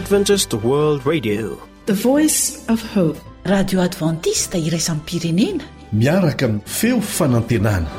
Adventist World Radio, the voice of hope. Radio Adventista iraisam pirenena miaraka amin'ny feo fanantenana.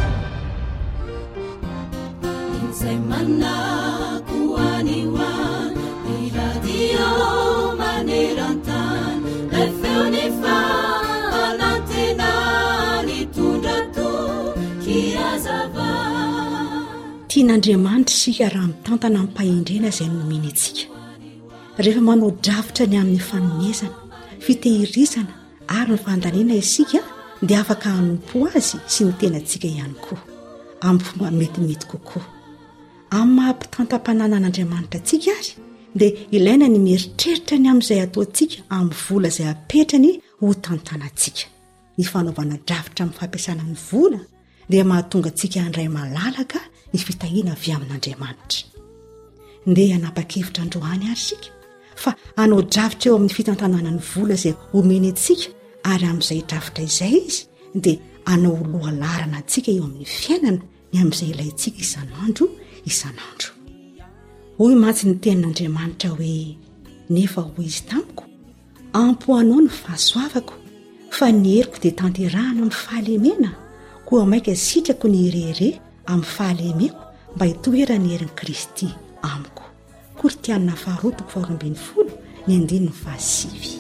Tian'Andriamanitra isika raha mitantana amin'ny mpahendrena izay nomeny antsika. Rehefa manao drafitra ny amin'ny fanomezana, fitehirizana ary ny fandaniana isika dia afaka hanompo azy sy ny tenantsika ihany koa amin'ny fomba metimety kokoa. Amin'ny mahampitantam-panana an'Andriamanitra antsika azy dia ilaina ny mieritreritra ny amin'izay ataontsika amin'ny vola izay apetrany ho tantanantsika. Ny fanaovana drafitra amin'ny fampiasana ny vola dia mahatonga antsika handray malalaka ny fitahiana avy amin'Andriamanitra. Ndeha hanapa-kevitra androany ary isika fa hanao drafitra eo amin'ny fitantanana ny vola izay omeny antsika, ary amin'izay drafitra izay izy dia hanao lohalarana antsika eo amin'ny fiainana ny amin'izay ilayntsika isan'andro isan'andro. Hoy mantsy ny tenin'Andriamanitra hoe, nefa hoy izy tamiko, ampoanao ny fahasoavako, fa ny heriko dia tanterahana amin'ny fahalemena, koa maika sitrako ny herere amin'ny fahalemeko mba hitoerany herin'i Kristy amiko. Kortianina 2:20 ny 9:5.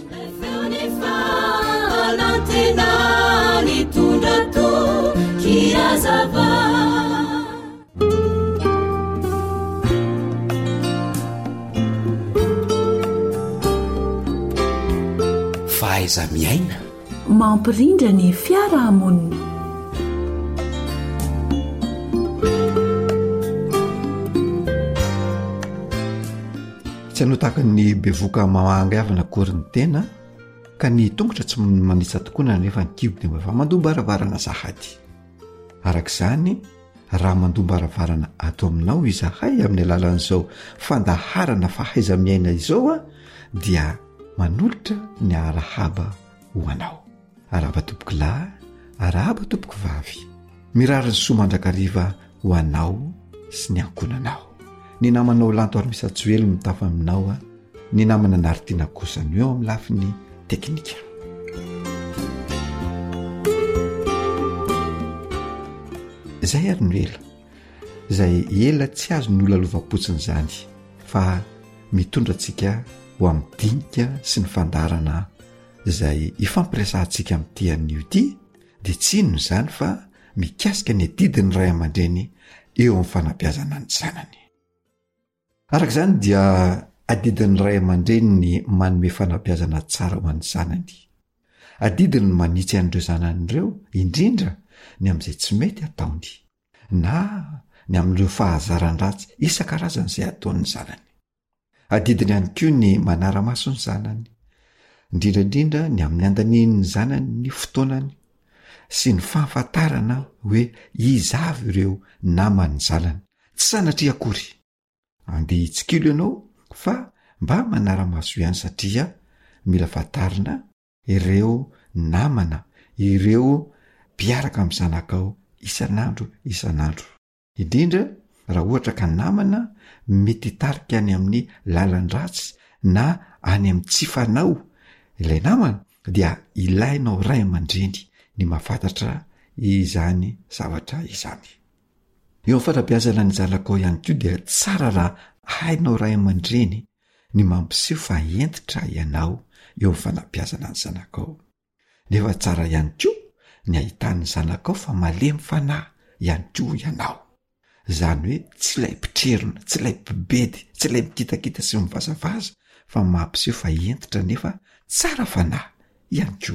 Fahaiza miaina mampirindra ny fiarahamonina. Tsy hanao tahaka ny bevoka mangavana kory ny tena ka ny tongotra tsy manitsa tokoa nefa ny kibo dia efa mandombaravarana zahady. Arak'izany raha mandombaravarana ato aminao izahay amin'ny alalan'izao fandaharana fahaiza miaina izao dia manolotra ny arahaba ho anao. Arahaba tompoko lahy, arahaba tompoko vavy, mirary ny soa mandrakariva ho anao sy ny ankonanao. Ny namanao lanto ary misy atsoely mitafa aminao, ny namana naritiana kosany eo amin'ny lafiny teknika. Izay ary no ela, izay ela tsy azo ny olalovam-potsiny izany, fa mitondra antsika ho amin'ny dinika sy ny fandarana izay ifampiresantsika amin'ny tian'io ity, dia tsy inona izany fa mikasika ny didiny ray aman-dreny eo amin'ny fanabeazana ny zanany. Arak'izany dia adidin'ny ray aman-dreny ny manome fanabeazana tsara ho an'ny zanany. Adidiny ny manitsy an'ireo zanan'ireo indrindra ny amin'izay tsy mety ataony, na ny amin'ireo fahazaran-dratsy isan-karazany izay ataon'ny zanany. Adidiny ihany koa ny manara-maso ny zanany, indrindrandrindra ny amin'ny andanian'ny zanany ny fotoanany sy ny fahafantarana hoe iza avy ireo naman'ny zanany, tsy sanatria akory. Andeha hitsikilo ianao fa mba manara-maso ihany, satria mila fantarina ireo namana, ireo mpiaraka amin'ny zanakao isan'andro. Indrindra raha ohatra ka namana mety hitarika any amin'ny lalan-dratsy na any amin'ny tsy fanao ilay namana, dia ilainao ray aman-dreny ny mahafantatra izany zavatra izany. Eo amin'ny fanabeazana ny zanakao ihany koa dia tsara raha hainao ray aman-dreny ny mampiseho fa entitra ianao eo amin'ny fanabeazana ny zanakao. Nefa tsara ihany koa ny ahitan'ny zanakao fa malemy fanahy ihany koa ianao. Izany hoe tsy ilay mpitrerona, tsy ilay mpibedy, tsy ilay mikitakita sy mivazavaza, fa mampiseho fa entitra nefa tsara fanahy ihany koa.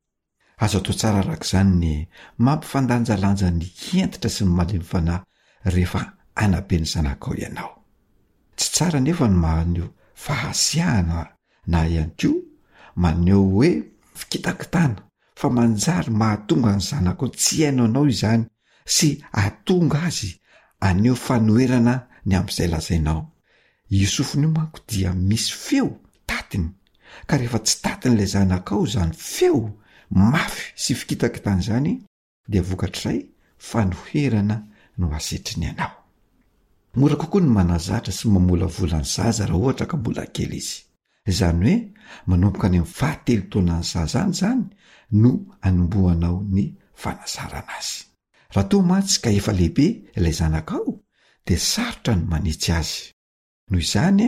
Azo atao tsara arak'izany ny mampifandanjalanja ny entitra sy ny malemy fanahy rehefa anabe ny zanakao ianao. Tsy tsara nefa ny maneho fahasiahana na ihany koa maneho hoe fikitakitana, fa manjary mahatonga ny zanakao tsy hainao anao izany sy ahatonga azy aneho fanoherana ny amin'izay lazainao. Io sofiny io manko dia misy feo tatiny, ka rehefa tsy tatin'ilay zanakao izany feo mafy sy fikitakitana izany dia vokatray fanoherana no asetriny ianao. mora kokoa ny manazatra sy mamola volany zaza raha ohatra ka mbola kely izy. Izany hoe manomboka any amin'ny fahatelo taonany zaza any zany no anombohanao ny fanazarana azy. Raha toa mantsy ka efa lehibe ilay zanakao dia sarotra ny manitsy azy. Noho izany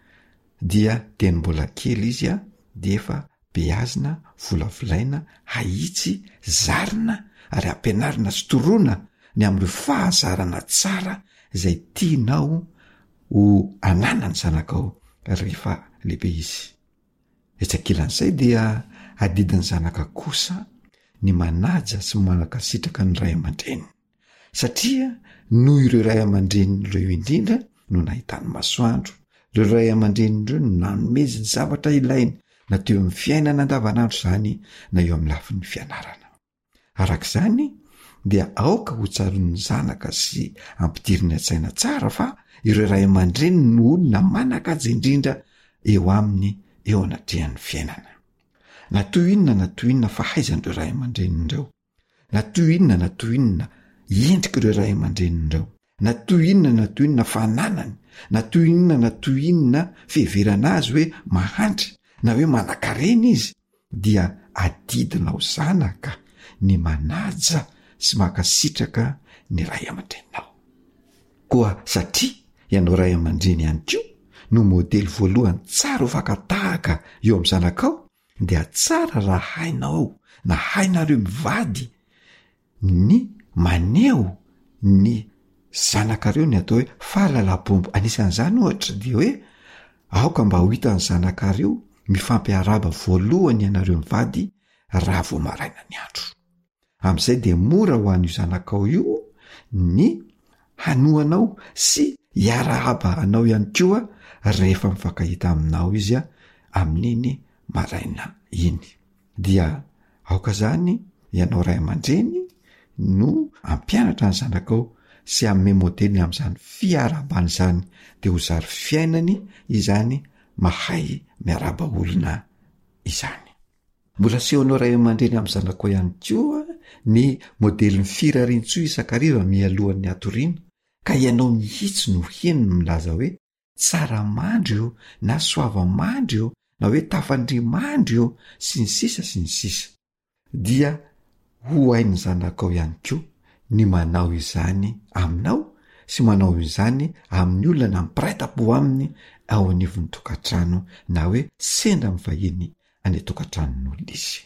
dia teny mbola kely izy dia efa beazina, volavolaina, haitsy, zarina ary ampianarina sy toroana ny amin'ireo fahazarana tsara izay tianao ho ananany zanakao rehefa lehibe izy. Etsakilan'izay dia adidiny zanaka kosa ny manaja sy manakasitraka ny ray aman-dreny, satria noho ireo ray aman-dreny ireo indrindra no nahitany masoandro, ireo ray aman-dreny ireo no nanomeziny zavatra ilaina na teo amin'ny fiainana andavanandro zany na eo amin'ny lafin'ny fianarana. Arak'izany dia aoka ho tsaron'ny zanaka sy ampidiriny an-tsaina tsara fa ireo ray aman-dreny no olona manakaja indrindra eo aminy eo anatrehan'ny fiainana. Na toy inona fa haizan'ireo ray aman-drenin'ireo, na toy inona endrika ireo ray aman-drenin'ireo, na toy inona fananany, na toy inona fiheverana azy hoe mahantra na hoe manan-karena izy, dia adidinao zanaka ny manaja sy makasitraka ny ray aman-dreninao. Koa satria ianao ray aman-dreny ihany koa no modely voalohany tsara ho fakatahaka eo amin'ny zanakao, dia tsara raha hainao na hainareo mivady ny maneho ny zanakareo ny atao hoe fahalalam-pombo. Anisan'izany ohatra dia hoe aoka mba ho hitan'ny zanakareo mifampiaraba voalohany ianareo mivady raha vao maraina ny andro. Amin'izay dia mora ho an'io zanakao io ny hanohanao sy hiara-haba anao ihany koa rehefa mifankahita aminao izy amin'iny maraina iny. Dia aoka zany ianao ray aman-dreny no ampianatra ny zanakao sy amin'ny modely amin'izany fiarabany izany, dia ho zary fiainany izany mahay miaraba olona izany. Mbola sehonao ray aman-dreny amin'ny zanakao ihany koa ny modely firarian-tsoa isan-kariva mialohan'ny atoriana, ka ianao mihitsy no henony milaza hoe tsara mandry io na soava mandry io na hoe tafandry mandry io sy ny sisa dia ho hainy zanakao ihany koa ny manao izany aminao sy manao izany amin'ny olona na mipiraita-po aminy ao anivon'ny tokantrano na hoe sendra mivahiny any tokantranon'olona izy.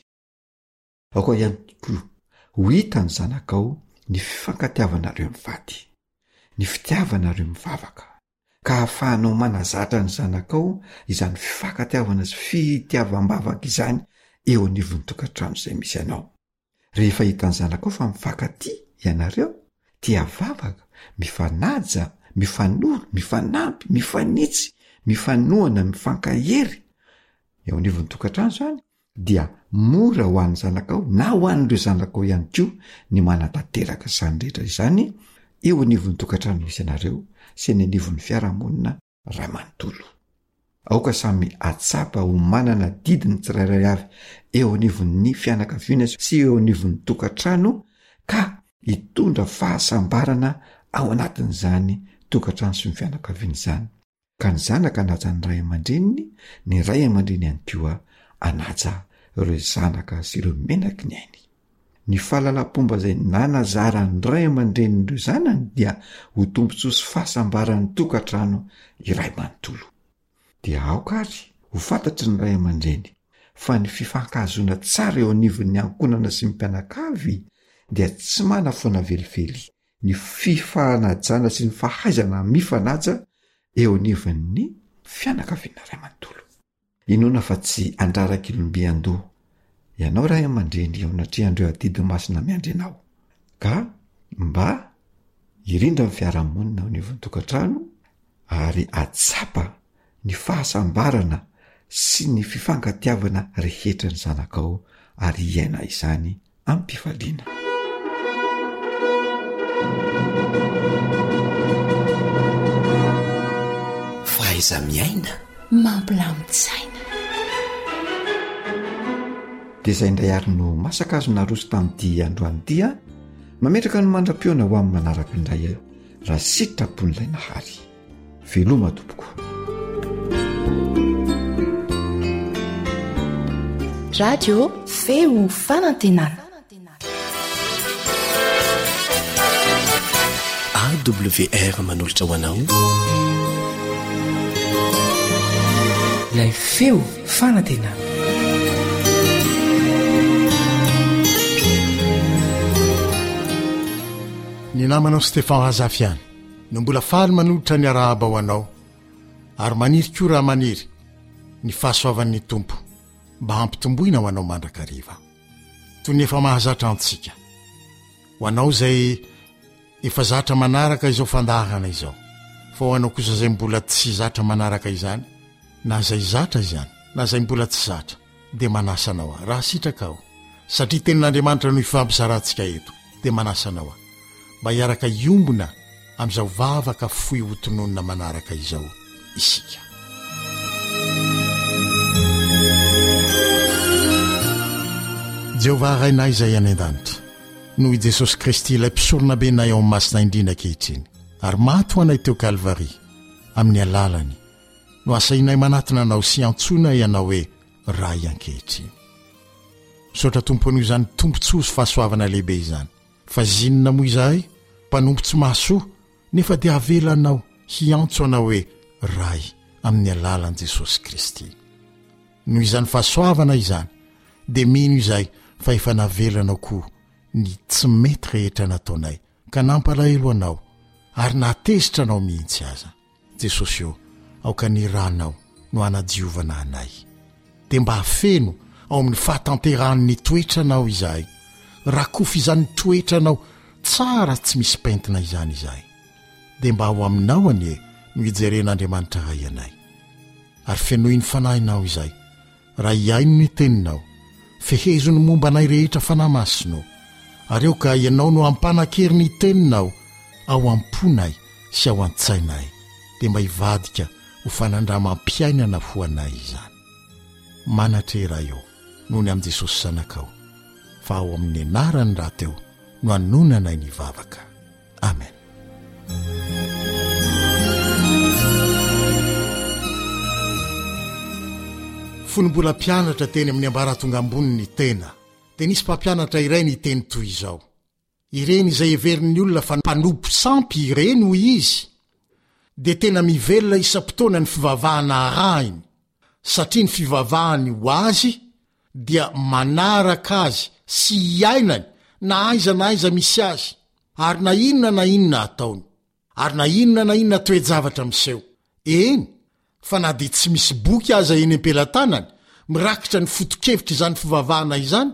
Aoka ihany koa ho hitany zanakao ny fifankatiavanareo mivady, ny fitiavanareo mivavaka, ka ahafahanao manazatra ny zanakao izany fifankatiavana sy fitiavam-bavaka izany eo anivon'ny tokantrano izay misy anao. Rehefa hitany zanakao fa mifankatia ianareo, tia vavaka, mifanaja, mifanolo, mifanampy, mifanitsy, mifanohana, mifankahery eo anivon'ny tokantrano zany, dia mora ho an'ny zanakao na ho an'ireo zanakao ihany koa ny manatanteraka izany rehetra izany eo anivon'ny tokantrano misy anareo sy ny anivon'ny fiarahamonina ray manontolo. Aoka samy atsapa ho manana didiny tsirairay avy eo anivon'ny fianakaviana sy eo anivon'ny tokantrano, ka hitondra fahasambarana ao anatin'izany tokantrano sy ny fianakaviana izany. Ka ny zanaka anaja ny ray aman-dreniny, ny ray aman-dreny ihany koa anaja ireo zanaka sy ireo menaky ny ainy. Ny fahalalam-pomba izay nanazarany ray aman-dreny ireo zanany dia ho tombontsoa sy fahasambaran'ny tokantrano iray manontolo. Dia aoka ary ho fantatry ny ray aman-dreny fa ny fifankahazoana tsara eo anivon'ny ankonana sy ny mpianakavy dia tsy mana foana velively ny fifanajana sy ny fahaizana mifanaja eo anivon'ny fianakaviana ray manontolo. Inona fa tsy andraraka ilombian-doha ianao ray aman-dreny eo anatrehandreo adidi masina miandrenao, ka mba irindra ny fiarahamonina ao anivon'ny tokantrano ary atsapa ny fahasambarana sy ny fifankatiavana rehetra ny zanakao ary iaina izany amin'ny mpifaliana. Faiza miaina mampilamin-tsaina. Dia izay indray ary no masaka azo naroso tamin'ity androany dia mametraka no mandra-piona ho amin'ny manaraka indray raha sitrapon'ilay nahary. Veloma tompoko. Radio feo fanantenana. AWR manolotra ho anao. Ilay feo fanantenana. Ny namanao Stefan Razafiany no mbola faly manolotra ny arahaba ho anao ary maniry koa raha maniry ny fahasoavan'ny tompo mba hampitomboina ho anao mandrakariva toy ny efa mahazatra antsika ho anao zay efa zatra manaraka izao fandahana izao fa ho anao kosa zay mbola tsy zatra manaraka izany na zay zatra izany na zay mbola tsy zatra dia manasanao raha sitraka ao satria tenin'Andriamanitra no ifampizarantsika eto dia manasanao mba hiaraka iombona amin'izao vavaka fohy hotononina manaraka izao isika. Jehovah rainay izay any an-danitra, noho i Jesosy Kristy ilay mpisorona benay ao amin'ny masina indrina ankehitriny, ary maty ho anay teo Kalvari amin'ny alalany, no asainay manatona anao sy antsoina ianao hoe ray ankehitriny. Misaotra tompo an'io izany tompontsoa sy fahasoavana lehibe izany, fa zinona moa izahay mpanompo tsy mahasoa nefa dia avelanao hiantso anao hoe ray amin'ny alalan'i Jesosy Kristy. Noho izany fahasoavana izany dia mino izay fa efa navelanao koa ny tsy mety rehetra nataonay ka nampalahelo anao ary natezitra anao mihitsy aza. Jesosy io aoka ny ranao no hanadiovana anay dia mba hafeno ao amin'ny fahatanteran'ny toetranao izahay, rakofa izany toetranao tsara tsy misy pentina izany izahay, dia mba ho aminao anie no hijeren'Andriamanitra ray anay ary fenohy ny fanahinao izay raha iaino ny teninao fehezo ny momba anay rehetra fanamasinao ary eo ka ianao no hampanakery ny teninao ao amponay sy ao an-tsainay dia mba hivadika ho fanandramam-piainana ho anay izany. Manatrera eo noho ny amin'i Jesosy zanakao, fa ao amin'ny anarany raha teo no hanonanay ny vavaka. Amen. Fonombola mpianatra teny amin'ny ambaratonga ambony ny tena, dia nisy mpampianatra iray ny teny toy izao: ireny izay heverin'ny olona fa mpanompo sampy ireny hoy izy, dia tena mivelona isam-potoana ny fivavahana arahiny, satria ny fivavahany ho azy dia manaraka azy sy iainany na aiza misy azy, ary na inona ataony, ary na inona toe-javatra miseho. Eny, fa na dia tsy misy boky aza eny am-pelantanany mirakitra ny foto-kevitra izany fivavahana izany,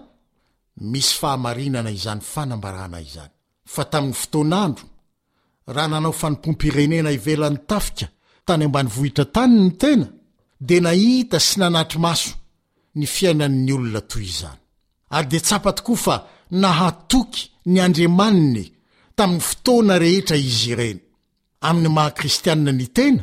misy fahamarinana izany fanambarana izany. Fa tamin'ny fotoanandro, raha nanao fanompom-pirenena ivelan'ny tafika tany ambanivohitra tany ny tena, dia nahita sy nanatry maso ny fiainan'ny olona toy izany. Ary dia tsapa tokoa fa nahatoky ny Andriamaniny tamin'ny fotoana rehetra izy ireny. Amin'ny maha kristianina ny tena,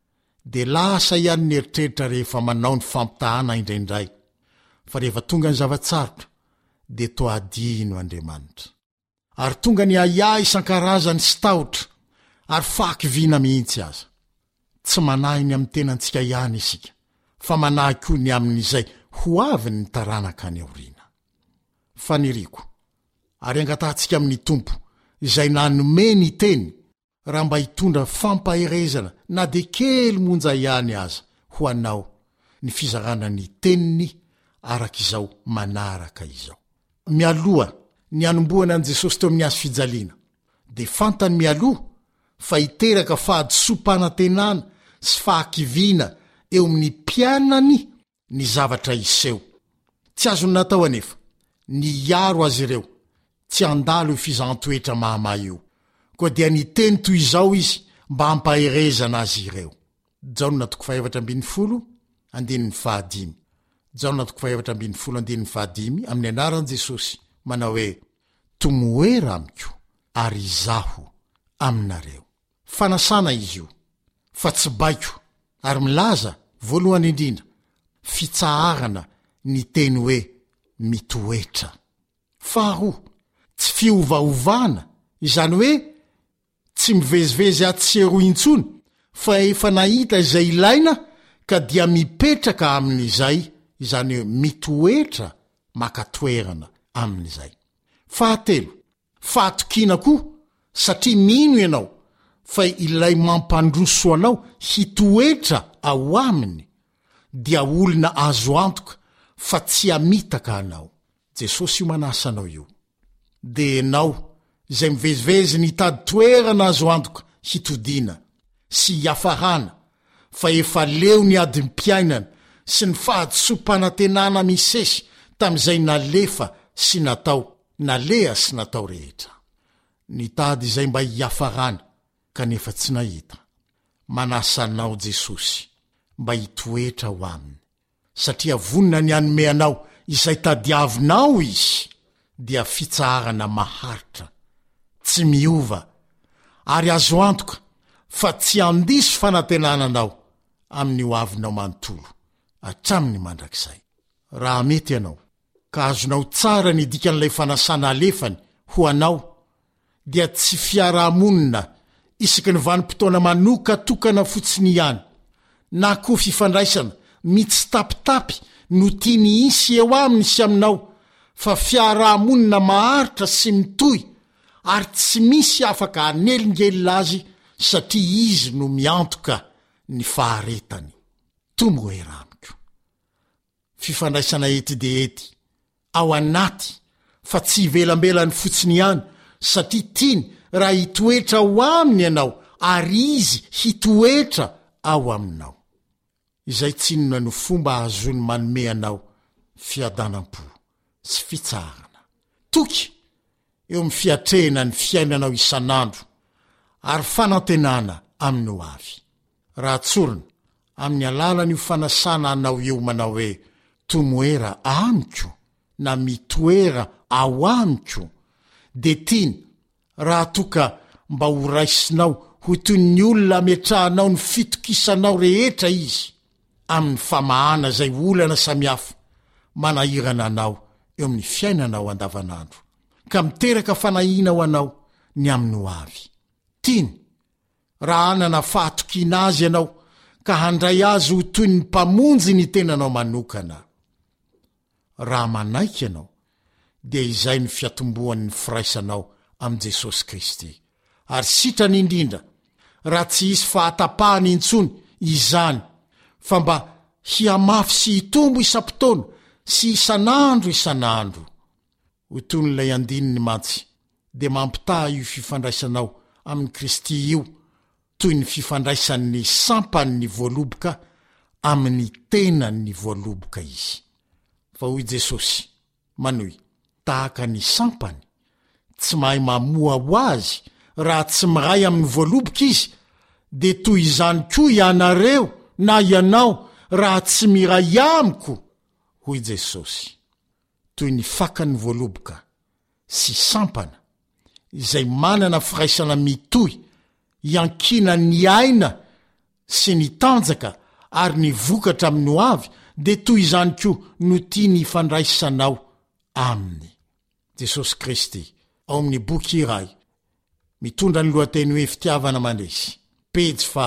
dia lasa ihany ny eritreritra rehefa manao ny fampitahana indraindray, fa rehefa tonga ny zavatsarotra dia toadino Andriamanitra, ary tonga ny aia isan-karazany sy tahotra ary fahakiviana mihitsy aza. Tsy manahy ny amin'ny tenantsika ihany isika, fa manahy koa ny amin'izay ho avy ny taranaka any aoriana. Faniriko, ary angatantsika amin'ny tompo izay nanome ny teny, raha mba hitondra fampaherezana na dia kely monja ihany aza ho anao ny fizarana ny teniny arak'izao manaraka izao. Mialoha ny anomboana an' Jesosy teo amin'ny azo fijaliana, dia fantany mialoha fa hiteraka fahadisom-panantenana sy fahakiviana eo amin'ny mpianany ny zavatra iseho. Tsy azony natao anefa ny iaro azy ireo tsy andalo fizantoetra mahamay io, koa dia ny teny toy izao izy mba hampaherezana azy ireo. Jaona 4:15 Jaona 4:15 amin'ny anaran'i Jesosy manao hoe: tomoera amiko ary izaho aminareo. Fanasana izy io, fa tsy baiko, ary milaza voalohany indrindra fitsaharana ny teny hoe mitoetra. Faharoa, tsy fiovaovana, izany hoe tsy mivezivezy atseho intsony fa efa nahita izay ilaina ka dia mipetraka amin'izay, izany hoe mitoetra makatoerana amin'izay. Fahatelo, fahatokiana koa, satria mino ianao fa ilay mampandroso anao hitoetra ao aminy dia olona azo antoka fa tsy amitaka anao. Jesosy io manasa anao io. De ianao izay mivezivezy nitady toerana azo antoka hitodiana sy hiafarana, fa efa leo ny adim-piainana sy ny fahadisom-panantenana misesy tamin'izay nalefa sy natao, nalea sy natao rehetra. Nitady izay mba hiafarana kanefa tsy nahita. Manasa anao Jesosy mba hitoetra ho aminy, satria vonina ny anome anao izay tadiavinao izy dia fitsarana maharitra, tsy miova, ary azo antoka fa tsy andiso fanantenananao amin'ny ho avinao manontolo atraminy mandrakizay. Raha mety ianao ka azonao tsara ny dikan'ilay fanasana alefany ho anao, dia tsy fiarahamonina isaky ny vanim-potoana manoka tokana fotsiny ihany, na koa fifandraisana mitsitapitapy no tiany isy eo aminy sy aminao, fa fiarahamonina maharitra sy mitoy, ary tsy misy afaka anelingelina azy satria izy no miantoka ny faharetany. Tombo eramiko. Fifandraisana ety de ety ao anaty, fa tsy ivelambelany fotsiny ihany, satria tiany raha hitoetra ao aminy ianao ary izy hitoetra ao aminao. Izay tsinona no fomba azony manome anao fiadanam-po sy fitsarana. Toky eo amin'ny fiatrehana ny fiainanao isanandro ary fanantenana amin'ny ho avy. Raha tsorina amin'ny alalan'io fanasana anao eo manao hoe tomoera amiko na mitoera ao amiko, de tiany raha toka mba ho raisinao ho toy ny olona ametrahanao ny fitokisanao rehetra izy amin'ny famahana zay olana samihafa manahirana anao eo amin'ny fiainanao andavanandro, ka miteraka fanahina ho anao ny amin'ny ho avy. Tiany raha anana fahatokiana azy ianao ka handray azy ho toy ny mpamonjy ny tenanao manokana. Raha manaiky ianao dia izay ny fiatombohan'ny firaisanao am' Jesosy Kristy, ary sitrany indrindra raha tsy hisy fahatapahany intsony izany, fa mba hiamafy sy hitombo isam-potoana sy isanandro. Ho toy n'ilay andininy mantsy de mampitaha io fifandraisanao amin'ny Kristy io toy ny fifandraisan'ny sampany voaloboka amin'ny tenany voaloboka izy. Fa hoy Jesosy manohy, tahaka ny sampany tsy mahay mamoa ho azy raha tsy miray amin'ny voaloboka izy, de toy izany koa ianareo na ianao raha tsy miray amiko, hoy Jesosy. Toy ny fakany voaloboka sy sampana izay manana firaisana mitohy, iankina ny aina sy ny tanjaka ary ny vokatra amin'ny ho avy, de toy izany koa no tiany ifandraisanao aminy. Jesosy Kristy ao amin'ny boky iray mitondra ny lohateny hoe fitiavana mandresy, pejy fa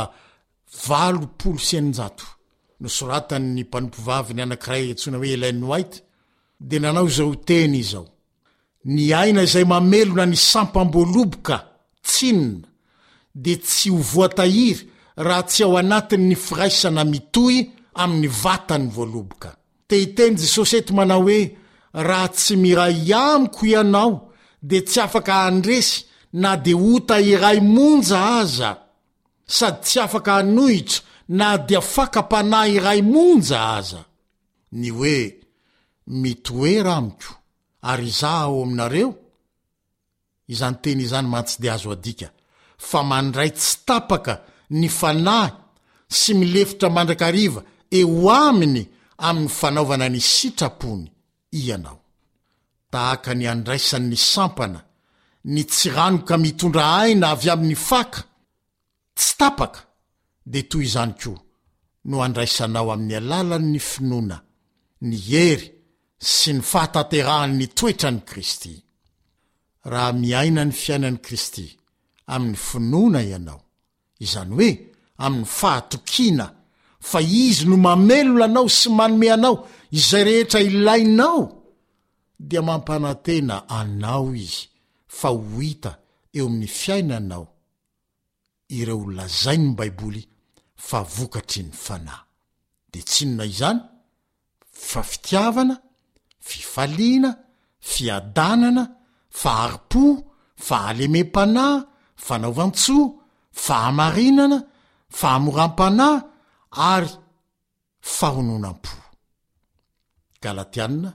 800 nosoratany ny mpanompovavy ny anankiray etsona hoe Ellen White, de nanao zao teny izao: ny aina izay mamelona ny sampam-boaloboka tsinina de tsy ho voatahiry raha tsy ao anatiny ny firaisana mitohy amin'ny vatany voaloboka. Tehiteny Jesosy eto manao hoe raha tsy miray amiko ianao de tsy afaka andresy na de ota iray monja aza, sady tsy afaka anohitra na de afaka-panahy iray monja aza. Ny hoe mitoera amiko ary zaho ao aminareo, izany teny izany mantsy de azo adika fa mandray tsy tapaka ny fanahy sy milefitra mandrakariva eo aminy amin'ny fanaovana ny sitrapony ianao. Tahaka ny andraisan'ny sampana ny tsiranoka mitondra aina avy amin'ny faka tsy tapaka, de toy izany koa no andraisanao amin'ny alalan'ny finoana, ny hery sy ny fahataterahan'ny toetrany Kristy. Raha miaina ny fiainan'ny Kristy amin'ny finoana ianao, izany hoe amin'ny fahatokiana fa izy no mamelona anao sy manome anao izay rehetra ilainao, dia mampanantena anao izy fa ho hita eo amin'ny fiainanao ireo lazainy ny Baiboly fa vokatry ny fanahy. De tsinona izany fa fitiavana, fifaliana, fiadanana, faharipo, fahalemem-panahy, fanaovan-tsoa, fahamarinana, fahamoram-panahy ary fahononam-po. Galatianina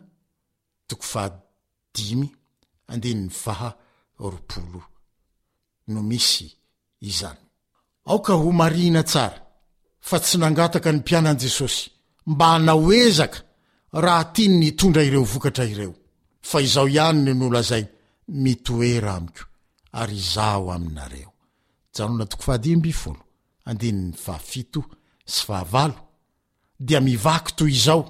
5:20 no misy izany. Aoka ho marina tsara fa tsy nangataka ny mpianan Jesosy mba hanao ezaka raha tiany nitondra ireo vokatra ireo, fa izao ihany no nolazay mitoera amiko ary izaho aminareo. Janona 5:17-18 dia mivaky toy izao: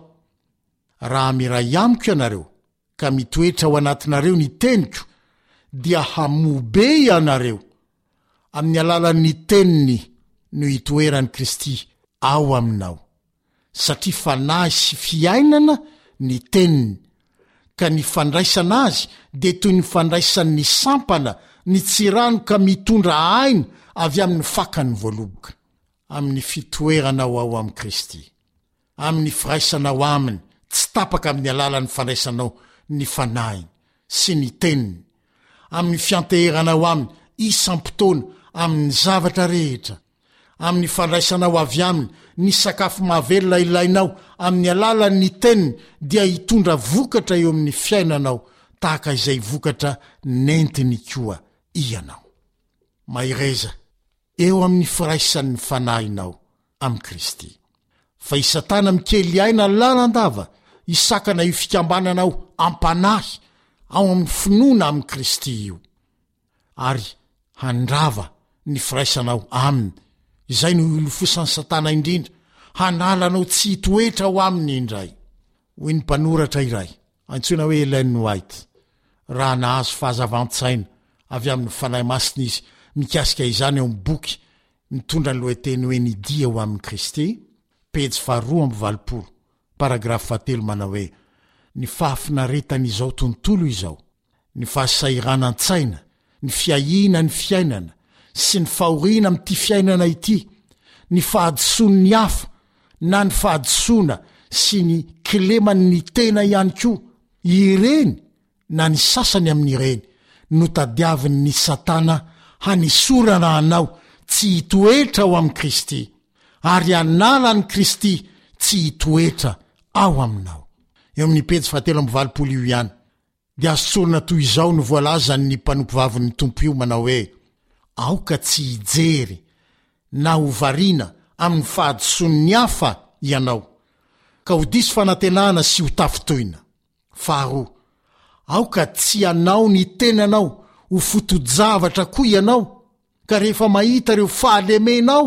raha miray amiko ianareo ka mitoetra ao anatinareo ny teniko, dia hamobe ianareo amin'ny alalan'ny teniny no itoeran'i Kristy ao aminao, satria fanahy sy fiainana ny teniny, ka ny fandraisana azy dia toy ny fandraisan'ny sampana ny tsirano ka mitondra aina avy amin'ny fakany voaloboka. Amin'ny fitoeranao ao amin'i Kristy, amin'ny firaisanao aminy, tsy tapaka amin'ny alalan'ny fandraisanao ny fanahy sy ny teniny, amin'ny fianteheranao aminy isam-potoana amin'ny zavatra rehetra, amin'ny fandraisanao avy aminy ny sakafo mahavelona ilainao amin'ny alalan'ny teniny, dia hitondra vokatra eo amin'ny fiainanao tahaka izay vokatra nentiny koa ianao. Maireza eo amin'ny firaisan'ny fanahinao amin'i Kristy. Fa isatana mikely aina lalandava isakana io fikambananao ampanahy ao amin'ny finoana amin'i Kristy io, ary handrava ny firaisanao aminy. Izay no ilofosan'ny Satana indrindra, hanalanao tsy hitoetra ao aminy indray. Hoy ny mpanoratra iray antsoina hoe Ellen White, raha nahazo fahazavan-tsaina avy amin'ny fanahy masina izy mikasika izany eo amin'ny boky mitondra ny lohateny hoe ny dia ho amin'i Kristy, pejy 220, paragrafy 3 manao hoe: ny fahafinaretan'izao tontolo izao, ny fahasairanantsaina, ny fiahiana ny fiainana sy ny fahoriana amin'ity fiainana ity, ny fahadisoany ny hafa na ny fahadisoana sy ny kileman'ny tena ihany koa, ireny na ny sasany amin'ireny no tadiavin'ny Satana hanisorana anao tsy hitoetra ao amin'i Kristy, ary analan'i Kristy tsy hitoetra ao aminao. Eo amin'ny pejy 720 io ihany dia azotsorina toy izao no voalazan'ny mpanompo vavin'ny tompo io manao hoe: aoka tsy hijery na hovariana amin'ny fahadisoan'ny hafa ianao, ka ho diso fanantenana sy ho tafitoina. Faharoa, aoka tsy anao ny tenanao ho foto-javatra koa ianao, ka rehefa mahita reo fahalemenao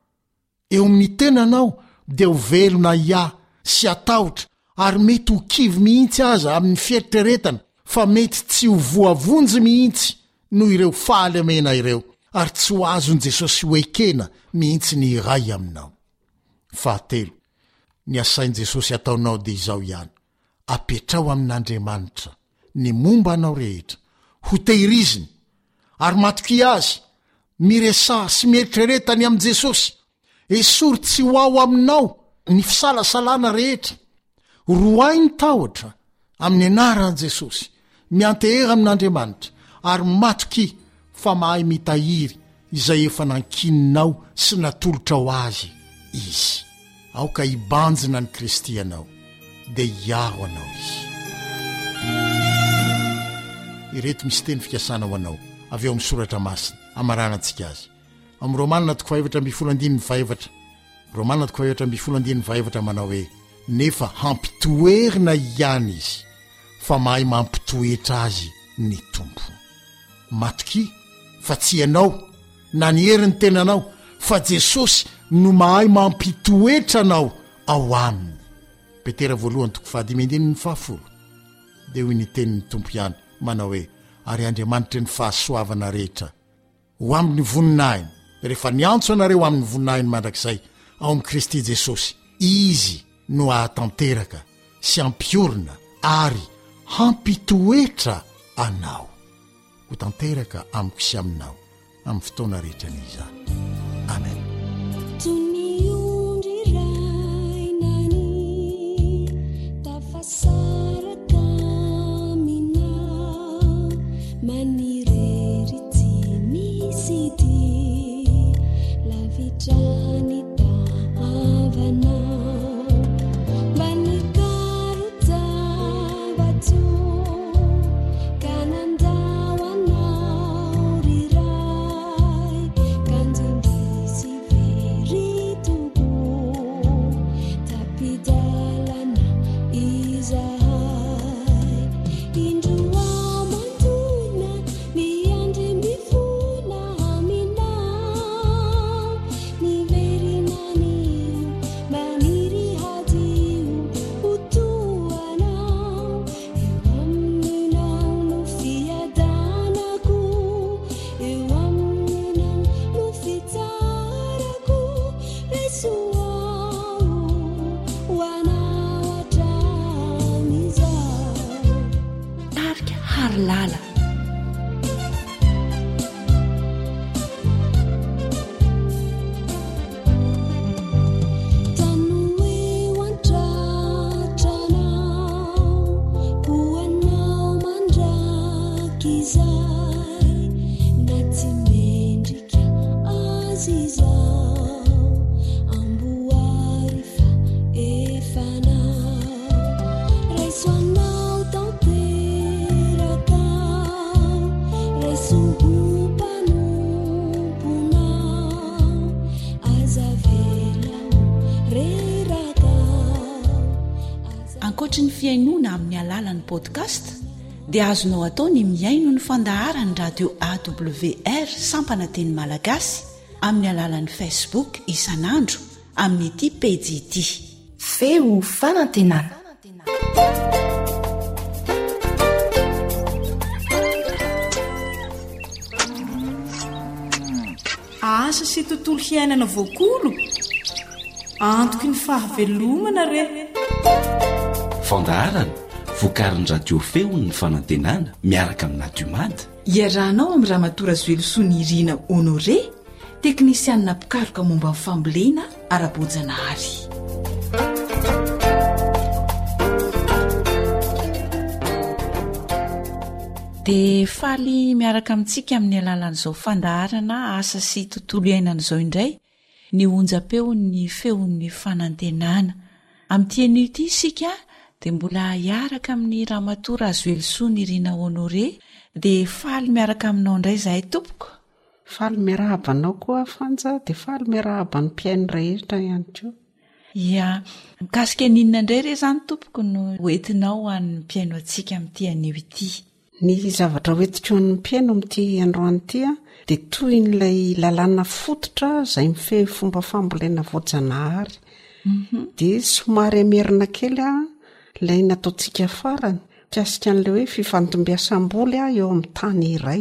eo amin'ny tenanao dia ho velona ia sy atahotra, ary mety ho kivy mihitsy aza amin'ny fieritreretana, fa mety tsy ho voavonjy mihitsy noho ireo fahalemena ireo, ary tsy ho azon Jesosy hoekena mihitsy ny iray aminao. Fahatelo, ny asain Jesosy ataonao dia izao ihany: apetrao amin'Andriamanitra ny momba anao rehetra, ho tehiriziny ary matoky azy, miresah sy mieritreretany amin'i Jesosy, esory tsy ho ao aminao ny fisalasalana rehetra. Roay ny tahotra amin'ny anaran'i Jesosy, miantehera amin'Andriamanitra, ary matoky fa mahay mitahiry izay efa nankininao sy natolotra ho azy izy. Aoka hibanjina ny Kristy ianao, dia hiaro anao izy. Ireto misy teny fikasana ho anao avy eo amin'ny soratra masina amaranantsika azy. Amin'ny Romanina 4:17, Romanina 4:17 manao hoe: nefa hampitoerina ihany izy, fa mahay mampitoetra azy ny tompo. Matoky fa tsy ianao na ny herin'ny tenanao, fa Jesosy no mahay mampitoetra anao ao aminy. Petera 1:5 dia hoy ny tenin'ny tompo ihany manao hoe: ary Andriamanitra ny fahasoavana rehetra ho amin'ny voninahiny rehefa niantso anareo amin'ny voninahiny mandrakizay ao amin'i Kristy Jesosy izy no ahatanteraka sy ampiorina ary hampitoetra anao ho tanteraka amiko sy aminao amin'ny fotoana rehetra n'izany amen. Ankoatra ny fiainoana amin'ny alalan'ny podcast dia azonao atao ny miaino ny fandaharany radio AWR sampana teny malagasy amin'ny alalan'ny Facebook isanandro amin'ny ity page ity feo fanantenana. Asa sy tontolo hiainana voakolo antoky ny fahavelomana re fandaharana vokarin'ny radio feo ny fanantenana miaraka amin'ny nadiomady iarahnao amin'ny Ramatora Zoelosoa Irina Honoré teknisianina pikaroka momba ny fambolena ara-bojanahary. dia faly miaraka amintsika amin'ny alalan'izao fandaharana asa sy tontolo iainan'izao indray ny onjam-peo ny feon'ny fanantenana amin'ity anio ity isika dia mbola hiaraka amin'ny Ramatora Zoelosoa Irina Honoré dia faly miaraka aminao indray zahay tompoko. Faly miarahabanao koa Fanja dia faly miarahaban'ny mpiaino rehetra ihany koa. Ia, mikasika ninona indray re izany tompoko no hoentinao an'ny mpiaino antsika amin'ity anio ity. Ny zavatra hoentiko ny mpiaino amin'ity androany ity dia toy n'ilay lalàna fototra izay mifehy fomba fambolena voajanahary. Dia somary amerina kely ilay nataontsika farany tiasika an'ilay hoe fifantombiasam-boly eo amin'ny tany iray.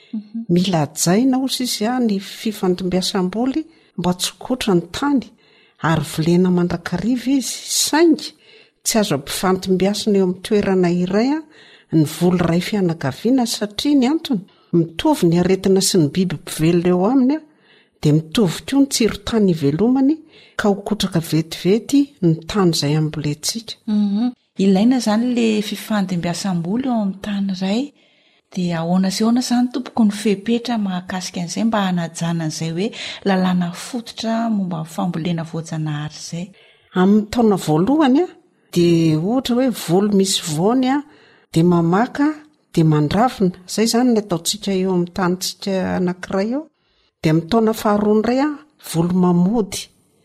Mila hajaina ozy izy ny fifantombiasam-boly mba tsokotra ny tany ary vilena mandrakariva izy saingy tsy azo ampifantombiasana eo amin'ny toerana iray ny voly ray fianakaviana satria ny antony mitovy ny aretina sy ny biby mpivelona eo aminy dia mitovy koa ny tsiro tany ivelomany ka hokotraka vetivety ny tany izay ambolentsika. Ilaina izany ilay fifantombiasam-boly eo amin'ny tany iray dia ahoana sy ahoana izany tompoko ny fepetra mahakasika an'izay mba hanajana an'izay hoe lalàna fototra momba ny fambolena voajanahary izay. Amin'ny taona voalohany dia ohatra hoe voly misy voany dia mamaka dia mandravina izay izany ny ataontsika eo amin'ny tanyntsika anankiray eo. Dia amin'ny taona faharoa indray voly mamody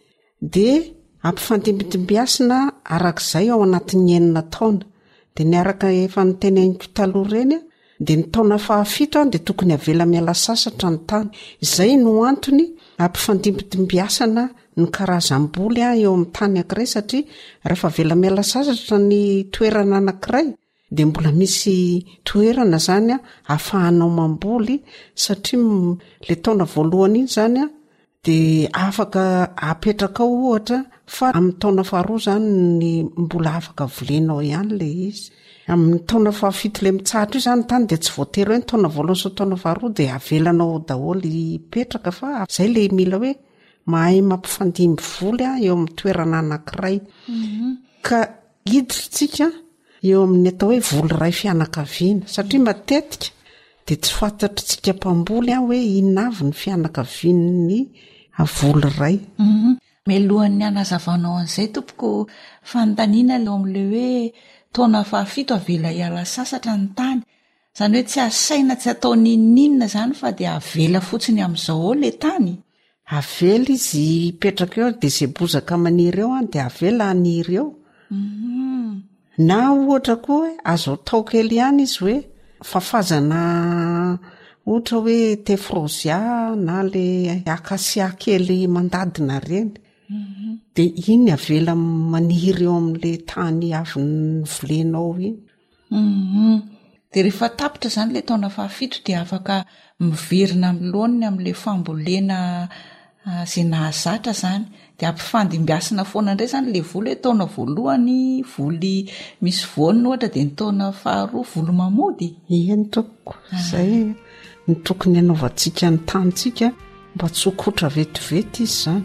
dia ampifantimbitimbiasina arak'izay ao anatin'ny enina taona. Dia ny araka efa niteneniko taloha ireny dia ny taona fahafito dia tokony avela miala sasatra ny tany. Izay no antony ampifantimbitimbiasana ny karazam-boly eo amin'ny tany anankiray satria rehefa avela miala sasatra ny toerana anankiray de mbola misy toerana zany a ahafahanao mamboly satria le taona voalohany iny zany a de afaka apetraka ao ohatra fa amin'ny taona faharoa zany ny mbola afaka volenao ihany le izy amin'ny taona fahafito le mitsahatra io zany tany de tsy voatery hoe ny taona voalohany sy taona faharoa de avelanao daholy petraka fa zay le mila hoe mahay mampifandimby voly a eo amin'ny toerana anankiray ka hiditsika eo amin'ny atao hoe voly ray fianakaviana satria matetika de tsy fantatritsika mpamboly a hoe inona avy ny fianakavian'ny voly ray melohan'ny anazavanao an'izay tompoko fanontaniana leo amin'le hoe taona fahafito avela hiala sasatra ny tany zany hoe tsy asaina tsy atao ninninna zany fa de avela fotsiny amin'izao le tany avela izy petraka eo de zay bozaka maniry eo de avela aniry eo na ohatra koa hoe azo tao kely ihany izy hoe fafazana ohatra hoe tefrozia na le akasia kely mandadina reny de iny avela maniry eo amin'le tany avy ny volenao iny de rehefa tapitra zany le taona fahafito de afaka miverina amin'loany amin'le fambolena zay nahazatra zany de ampifandimbiasina foana indray zany le voly hoe taona voalohany voly misy voany ohatra de ny taona faharoa voly mamody ihany toko zay ny tokony anaovantsika ny tanyntsika mba tsy hokotra vetivety izy zany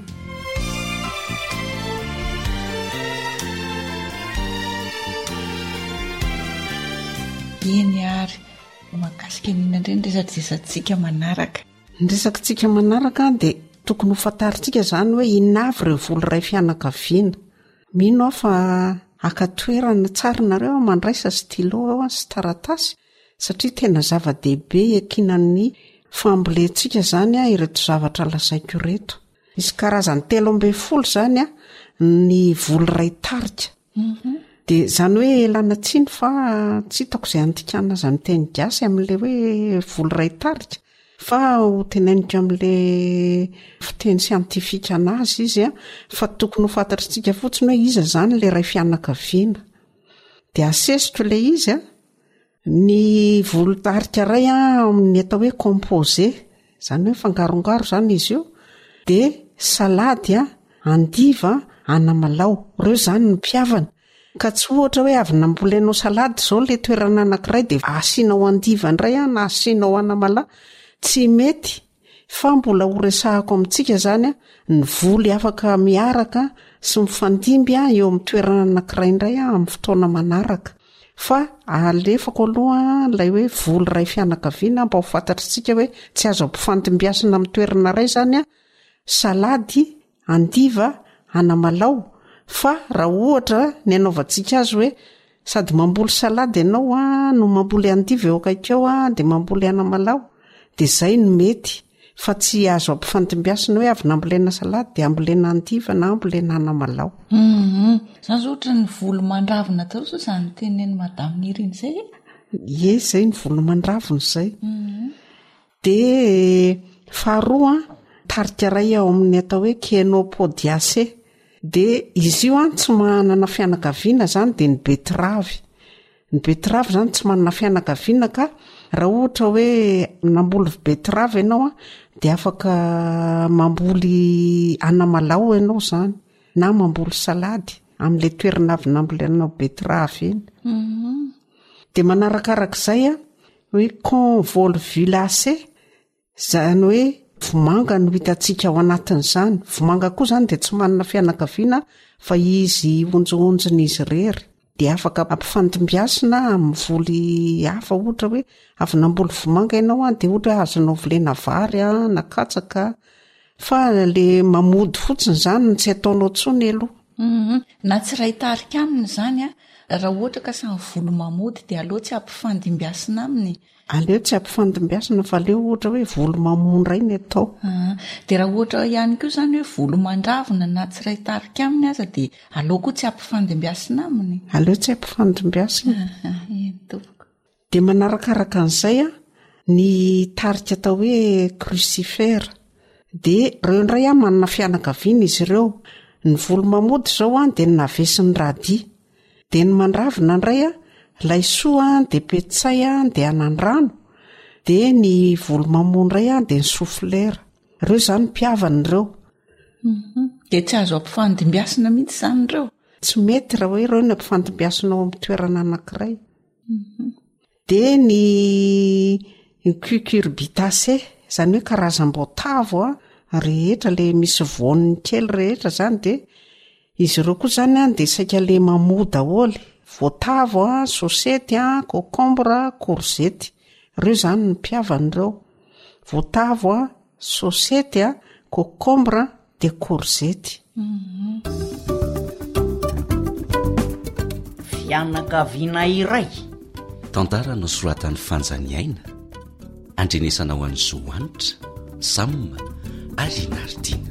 eny ary makasika nina indray nresadresantsika manaraka nresakitsika manaraka de tokony ho fantaritsika zany hoe inona avy reo voly ray fianakaviana mino aho fa akatoerana tsarynareo mandraisa stylo ao sy taratasy satria tena zava-dehibe ekinan'ny fambolentsika zany a ireto zavatra lasaiko reto misy karazany 13 zany a ny voly ray tarika de zany hoe elana tsiny fa tsy hitako izay andikana zany teny gasy amin'le hoe voly ray tarika fa ho tenainiko amin'le fiteny siantifika anazy izy a fa tokony ho fantatritsika fotsiny hoe iza zany le ray fianakaviana de asesitro le izy a ny voly tarika ray a amin'ny atao hoe composé zany hoe fangarongaro zany izy io de salady a andiva anamalao reo zany ny mpiavana ka tsy ohatra hoe avy nambolenao salady zao le toerana anankiray de asianao andiva indray a na asianao anamalao tsy mety fa mbola ho resahako amintsika zany a ny voly afaka miaraka sy mifandimby a eo amin'ny toerana anankiray indray a amin'ny fotoana manaraka fa alefako aloha lay hoe voly ray fianakaviana mba ho fantatritsika hoe tsy azo ampifandimbiasina amin'ny toerana ray zany a salady andiva anamalao fa raha ohatra ny anaovantsika azy hoe sady mamboly salady ianao a no mamboly andiva eo akaikeo a de mamboly anamalao de zay no mety fa tsy azo ampifandimbiasina hoe avy nambolena salady de ambolena andiva na ambolena anamalao zany zo ohatra ny voly mandravina tao so zany teneny madame niriny zay ye zay ny voly mandravina zay de faharoa tarika ray ao amin'ny atao hoe kenopodiacé de izy io a tsy manana fianakaviana zany de ny betravy zany tsy manana fianakaviana ka raha ohatra hoe namboly betravy ianao a de afaka mamboly anamalao ianao zany na mamboly salady amin'le toerana avy nambolenao betravy iny de manarakarak'izay a hoe convolvulacé zany hoe vomanga no hitantsika ao anatin'izany vomanga koa zany de tsy manana fianakaviana fa izy onjoonjony izy rery de afaka ampifandimbiasina amin'ny voly hafa ohatra hoe avy namboly vomanga ianao a de ohatra hoe azonao volena vary a na katsaka fa le mamody fotsiny zany ny tsy ataonao tsony aloha na tsy ray tarika aminy zany a raha ohatra ka samy voly mamody de aleo tsy ampifandimbiasina aminy aleo tsy ampifandimbiasina fa aleo ohatra hoe voly mamondray ny atao de raha ohatra ihany koa zany hoe voly mandravina na tsy ray tarika aminy aza de aleo koa tsy ampifandimbiasina aminy aleo tsy ampifandimbiasina de manarakaraka an'izay a ny tarika atao hoe crucifère de reo indray a manana fianakaviana izy ireo ny voly mamody zao a de ny navesin'ny radia de ny mandravina indray a laisoa de petsay de anandrano de ny volomamondray de ny soflera ireo zany mpiavan'ireo de tsy azo ampifandimbiasina mihitsy zany ireo tsy mety raha hoe ireo ny ampifandimbiasinao amin'ny toerana anankiray de ny cucurbitacé zany hoe karazam-boatavo rehetra le misy voaniny kely rehetra zany de izy ireo koa zany de saika le mamoa daholy voatavo sosety concombre courgette ireo zany ny mpiavan'ireo voatavo sosety concombre de courgette fianakaviana iray tantara no soratan'ny fanjaniaina andrenesana ho an'ny zoanitra samma ary nardina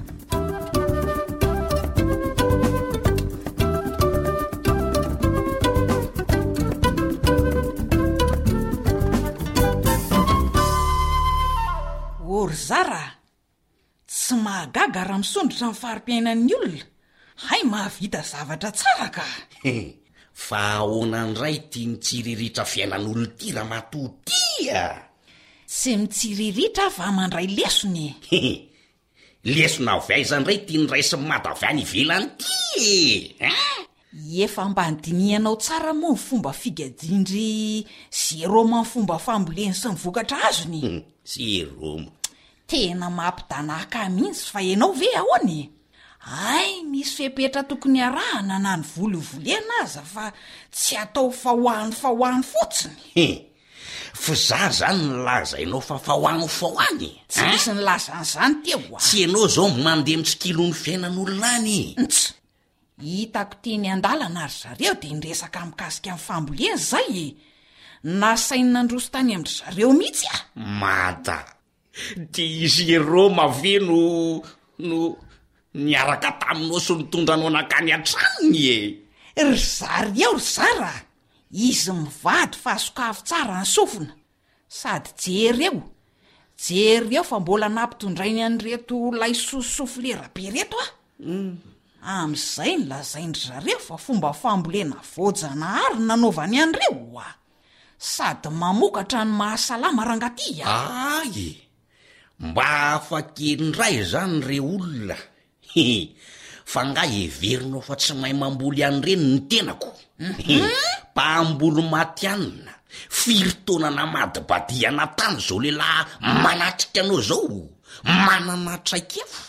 ory zara tsy mahagaga raha misondrotra ny farim-piainan'ny olona hay mahavita zavatra tsara ka fa ahoanandray tia mitsiriritra fiainan'olo ty raha matotia tsy mitsiriritra fa mandray lesony lesona avy aizandray tia niraisy mady avy any ivelany ty efa mba ndinianao tsara moa ny fomba figajindry zeroma ny fomba famboleny sy ny vokatra azony zeroma tena mampidanaka mihitsy fa ianao ve ahoany ay misy fepetra tokony arahana na ny volovolena aza fa tsy atao fahoany fotsiny fa za zany nylazainao fa fahoany tsy misy nylazan'izany teo tsy ianao zao mandeha mitsikilony fiainan'olona any hitako teny an-dalana ary zareo de nresaka mikasika amin'ny fambolena zay nasaina nandroso tany amindry zareo mihitsy mata de izy eroma ve no niaraka taminao sy nitondranao nakany an-tranony ry zary eo ry zara izy mivady fa sokafo tsara ny sofina sady jery eo fa mbola nampitondrainy an'reto laisosoflera be reto am'izay nylazaindry zareo fa fomba fambolena voajanahary nanaovany an'ireo sady mamokatra ny mahasalama rangaty ay mba afakelindray zany re olona fa nga everinao fa tsy mahay mamboly an'ireny ny tenako mpahambolo matyanina firitaonana madibadiana tany zao lehilahy manatrika anao zao manana traikefa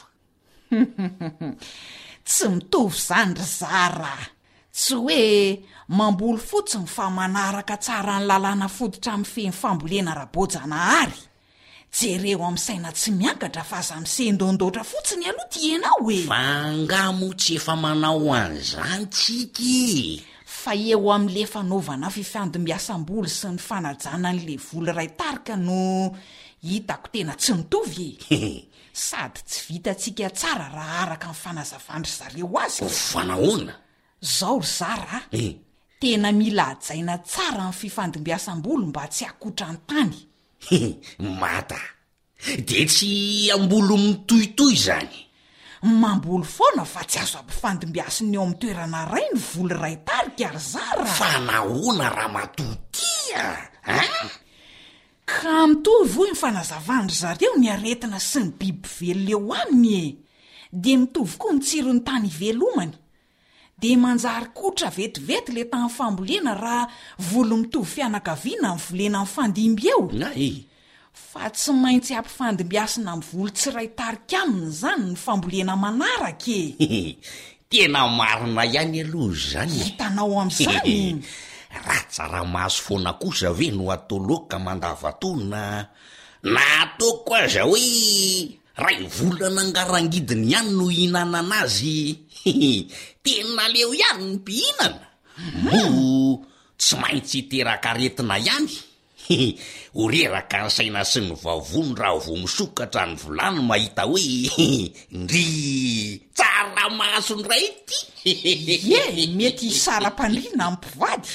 tsy mitovy zany ry zara tsy hoe mamboly fotsiny fa manaraka tsara ny lalàna fototra amin'ny feny fambolena rabojanahary jereo amin'ny saina tsy miakatra fa aza misendondotra fotsiny aloha ty ianao fa angamo tsy efa manao an'izany tsiky fa eo amin'le fanaovana fifandombiasam-boly sy ny fanajana n'le voly ray tarika no hitako tena tsy mitovy sady tsy vitatsika tsara raha araka ny fanazavandry zareo azy fanahoana zao ry zara tena mila ajaina tsara ny fifandombiasam-boly mba tsy akotra ny tany mata de tsy ambolo mitohitoy zany mamboly foana fa tsy azo ampifandimbiasiny eo amin'ny toerana ray ny voly ray tarika ary zara fa nahoana raha matotia ka mitovy hoy ny fanazavandry zareo ny aretina sy ny biby velona eo aminy de mitovy koa ny tsirony tany ivelomany de manjary kotra vetivety le tany fambolena raha volo mitovy fianakaviana ny volena amin'ny fandimby eo fa tsy maintsy ampifandimbiasina amin'ny volo tsiray tarika aminy zany ny fambolena manaraka tena marina ihany aloha zany hitanao am'izany raha tsaramaso foana kosa ve no atao loka mandavatona na ataoko aza hoe ray volana angarangidiny ihany no hihinanana azy tena leo ihany ny mpihinana mo tsy maintsy hiteraka aretina ihany oreraka ny saina sy ny vavony raha vo misokatra ny volany mahita hoe ndry tsaramaso ndray ty mety saram-pandrina ampivady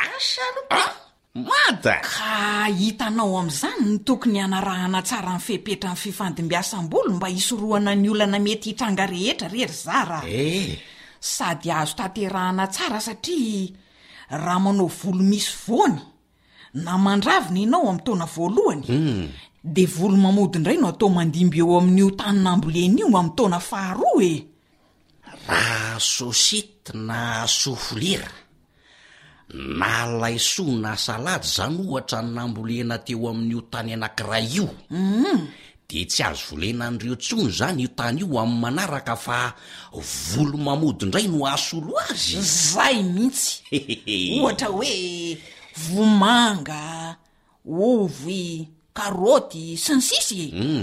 mata ka hitanao am'izany ny tokony anarahana tsara ny fepetra ny fifandimbiasam-bolo mba hisorohana ny olana mety hitranga rehetra rery zara sady azo tanterahana tsara satria raha manao volo misy voany na mandravina ianao amin'ny taona voalohany de volo mamody indray no atao mandimby eo amin'io taninambolena io amin'ny taona faharoa e. Raha sosity na soflera na laisoa na salady zany ohatra ny nambolena teo amin'io tany anankiray io de tsy azo volena an'ireo tsony zany io tany io amin'ny manaraka fa volo mamody indray no asolo azy. Zay mihitsy ohatra hoe vomanga, ovy, karoty sy ny sisy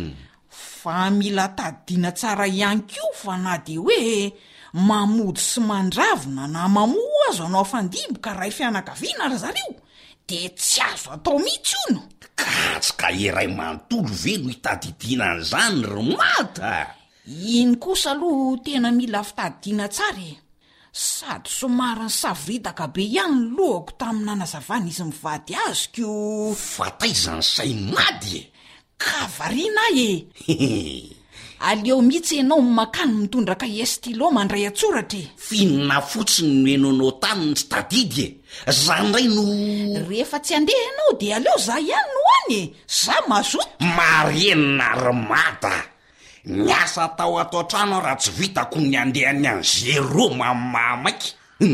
fa mila tadina tsara ihany koa fa na de hoe mamody sy mandravina na mamoa azo anao fandimboka ray fianakaviana ry zareo de tsy azo atao mihitsy ono. Katsika iray manontolo ve no hitadidina an'izany ry mata? Iny kosa aloha tena mila fitadina tsara e. Sady somary savritaka be ihany ny lohako tamin'ny nanazavana izy mivady azoko. Fataizany say mady e. Ka variana e. Aleo mihitsy ianao makany mitondra cahier stylo mandray atsoratra e. Finina fotsiny no enonao taniny tsy tadidy e. Zany ndray no rehefa tsy andeha ianao de aleo za ihany no any e. Za mazoto. Marenina ry mata. Niasa tao ato an-trano raha tsy vitako ny andehany any zero mamamaiky.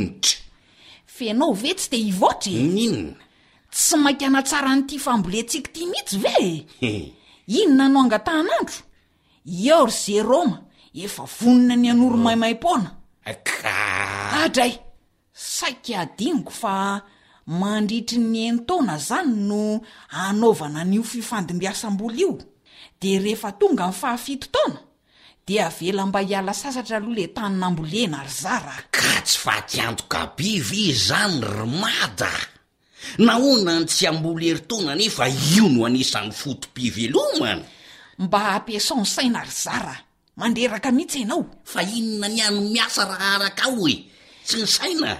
Fenao ve tsy te hivoatra e? Ninona? Tsy mainka anatsara n'ity fambolentsika ty mihitsy ve? Inona no angatanandro? Eo ry zeroma efa vonina ny anoro maimaim-pona. Adray, saika adiniko fa mandritry ny entona zany no anaovana n'io fifandimbiasam-bola io. De rehefa tonga ny fahafito taona de avela mba hiala sasatra aloha le tany nambolena ry zara. Ka tsy fahatyantoka bivy zany ry mada. Nahoana ny tsy amboly herin-taona nefa io no anisan'ny fotom-pivelomana. Mba ampiasao ny saina ry zara, manderaka mihitsy ianao. Fa inona ny ano miasa raha araka ao e, tsy ny saina.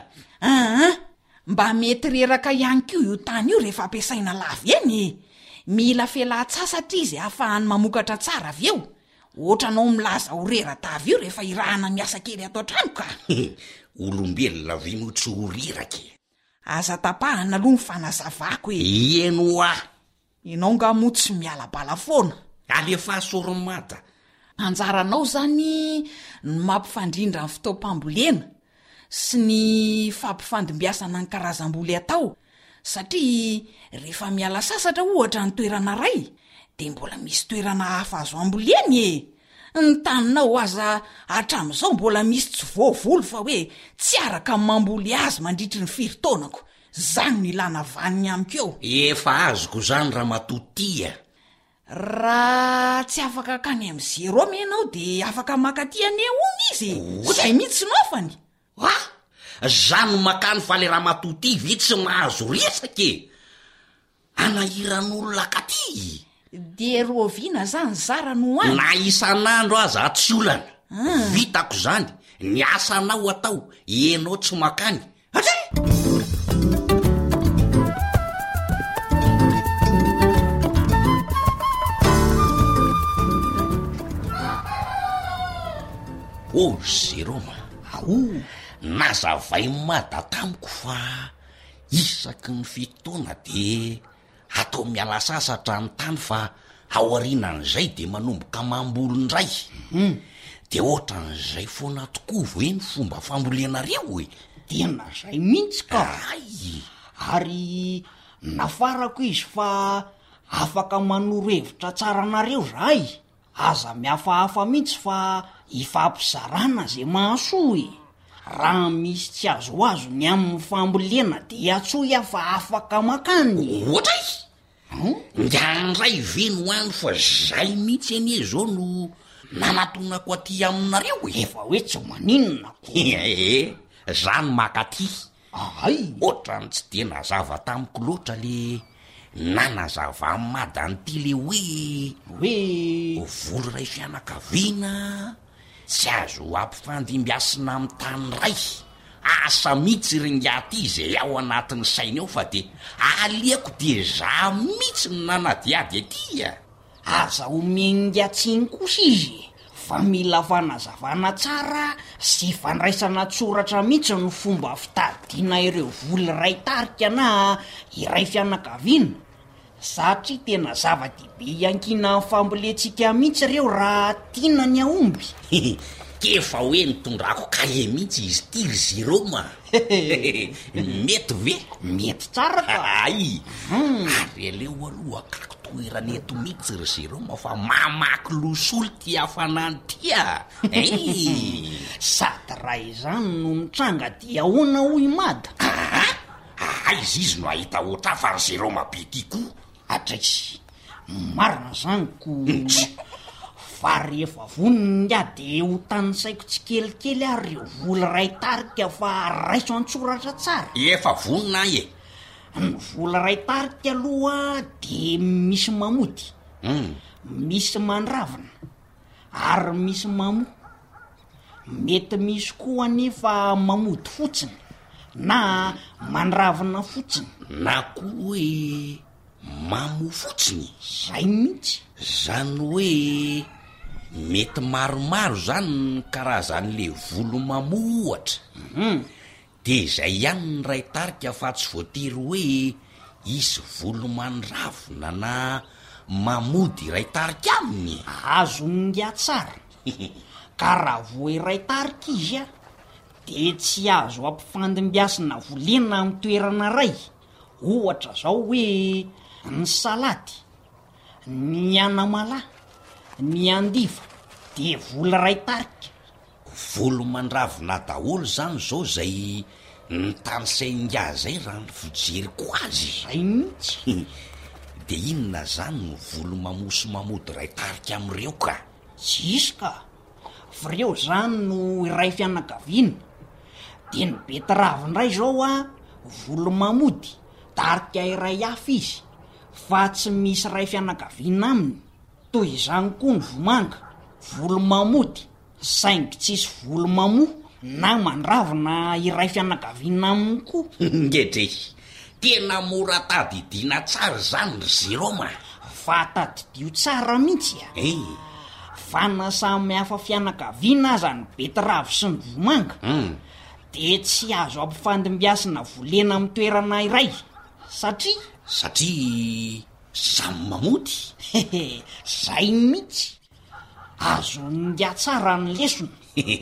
Mba mety reraka ihany koa io tany io rehefa ampiasaina lavy eny. Mila fela-tsasatra izy ahafahany mamokatra tsara avy eo. Ohatranao milaza ho rera-tavy io rehefa irahana miasa kely ato an-trano ka. Olombelona vinotsy ho rirake. Aza tapahana aloha ny fanazavako e. Ieno ah. Ianao nga moa tsy miala bala foana. Alefa soromata. Anjaranao zany ny mampifandrindra ny fitaopam-bolena sy ny fampifandimbiasana ny karazam-boly atao. Satria rehefa miala sasatra ohatra ny toerana ray de mbola misy toerana hafa azo amboleny e. Ny taninao aza hatramin'izao mbola misy tsy voavolo fa hoe tsy araka mamboly azy mandritry ny firy-taonako. Zany no ilana vaniny amiko. Efa azoko zany raha matotia. Raha tsy afaka kany amin'ny zero amy ianao de afaka makaty anehoany izy. Zay mihitsy nofany. Zany makany fa le raha matoty vitsy mahazo resake. Anahiran'olona katy. De rovina zany zara no any. Na isan'andro aza tsy olana. Vitako zany. Ny asanao atao, ianao tsy makany. Oh, Zeroma. Nazavay mada tamiko fa isaky ny fitoana de atao miala sasatra ny tany fa aorinan'izay de manomboka mambolondray. De ohatran'izay foana tokoa ve ny fomba fambolenareo e? Tena zay mihitsy ka. Ary nafarako izy fa afaka manoro hevitra tsara nareo zahay. Aza mihafahafa mihitsy fa ifampizarana zay mahasoa e. Raha misy tsy azo azo ny amin'ny fambolena de atsoy fa afaka makany. Ohatray? Ndrandray veno any fa zay mihitsy anie zao no nanatonako aty aminareo e. Efa hoe tsy maninona. Zany makaty. Ohatrany tsy de nazava tamiko loatra le nanazava madanyty le hoe volo ray fianakaviana tsy azo ampifandimbiasina amin'ny tany ray. Asa mihitsy ringaty izay ao anatin'ny saina eo fa de aliako de za mihitsy ny nanadiady atya. Aza omengatsiny kosa izy fa mila fanazavana tsara sy fandraisana tsoratra mihitsy ny fomba fitadiana ireo voly ray tarika na iray fianakaviana satria tena zava-dehibe iankina ny fambolentsika mihitsy ireo raha tiana ny aomby. Kefa hoe nitondrako kahe mihitsy izy tiry Ziroma. Mety ve? Mety tsara ka. Ay, ary aleo aloha akako toerana eto mihitsy ry Ziroma fa mamaky losolo ty hafanany tia. Sady raha izany no mitranga dia ahoana hoy mada. Izy izy no ahita oatra fa ry Ziroma be ty koa. Atraisy marina zany ko fa rehefa voniny dia de ho tany saiko tsy kelikely ary reo voly ray tarika fa raiso an-tsoratra tsara. Efa vonina e. Ny voly ray tarika aloha de misy mamody, misy mandravina ary misy mamo. Mety misy koa anefa mamody fotsiny na mandravina fotsiny na koa hoe mamo fotsiny. Zay mihitsy. Zany hoe mety maromaro zany ny karazan'le volo mamo ohatra. De zay ihany ny ray tarika fa tsy voatery hoe isy volo mandravina na mamody ray tarika aminy. Azo ninga tsara. Ka raha voe ray tarika izy a de tsy azo ampifandimbiasina volena amin'ny toerana ray. Ohatra zao hoe ny salady, ny anamalahy, ny andiva de voly ray tarika. Volo mandravina daholo zany zao zay ny tany sainga zay raha ny fijeriko azy. Zay mihitsy. De inona zany ny volo mamoso mamody ray tarika am'ireo ka? Tsisy ka. Fireo zany no iray fianakaviana. De ny betiravindray zao a volo mamody tarika iray hafa izy fa tsy misy ray fianakaviana aminy. Toy izany koa ny vomanga, volo mamody saingy tsisy volo mamo na mandravina iray fianakaviana aminy koa. Ngedre, tena mora tadidiana tsara zany ry Ziroma. Fa tadidio tsara mihitsy a. Fa na samy hafa fianakaviana aza ny betiravy sy ny vomanga de tsy azo ampifandimbiasina volena amin'ny toerana iray satria samy mamody. Zay mihitsy. Azo ninga tsara ny lesona.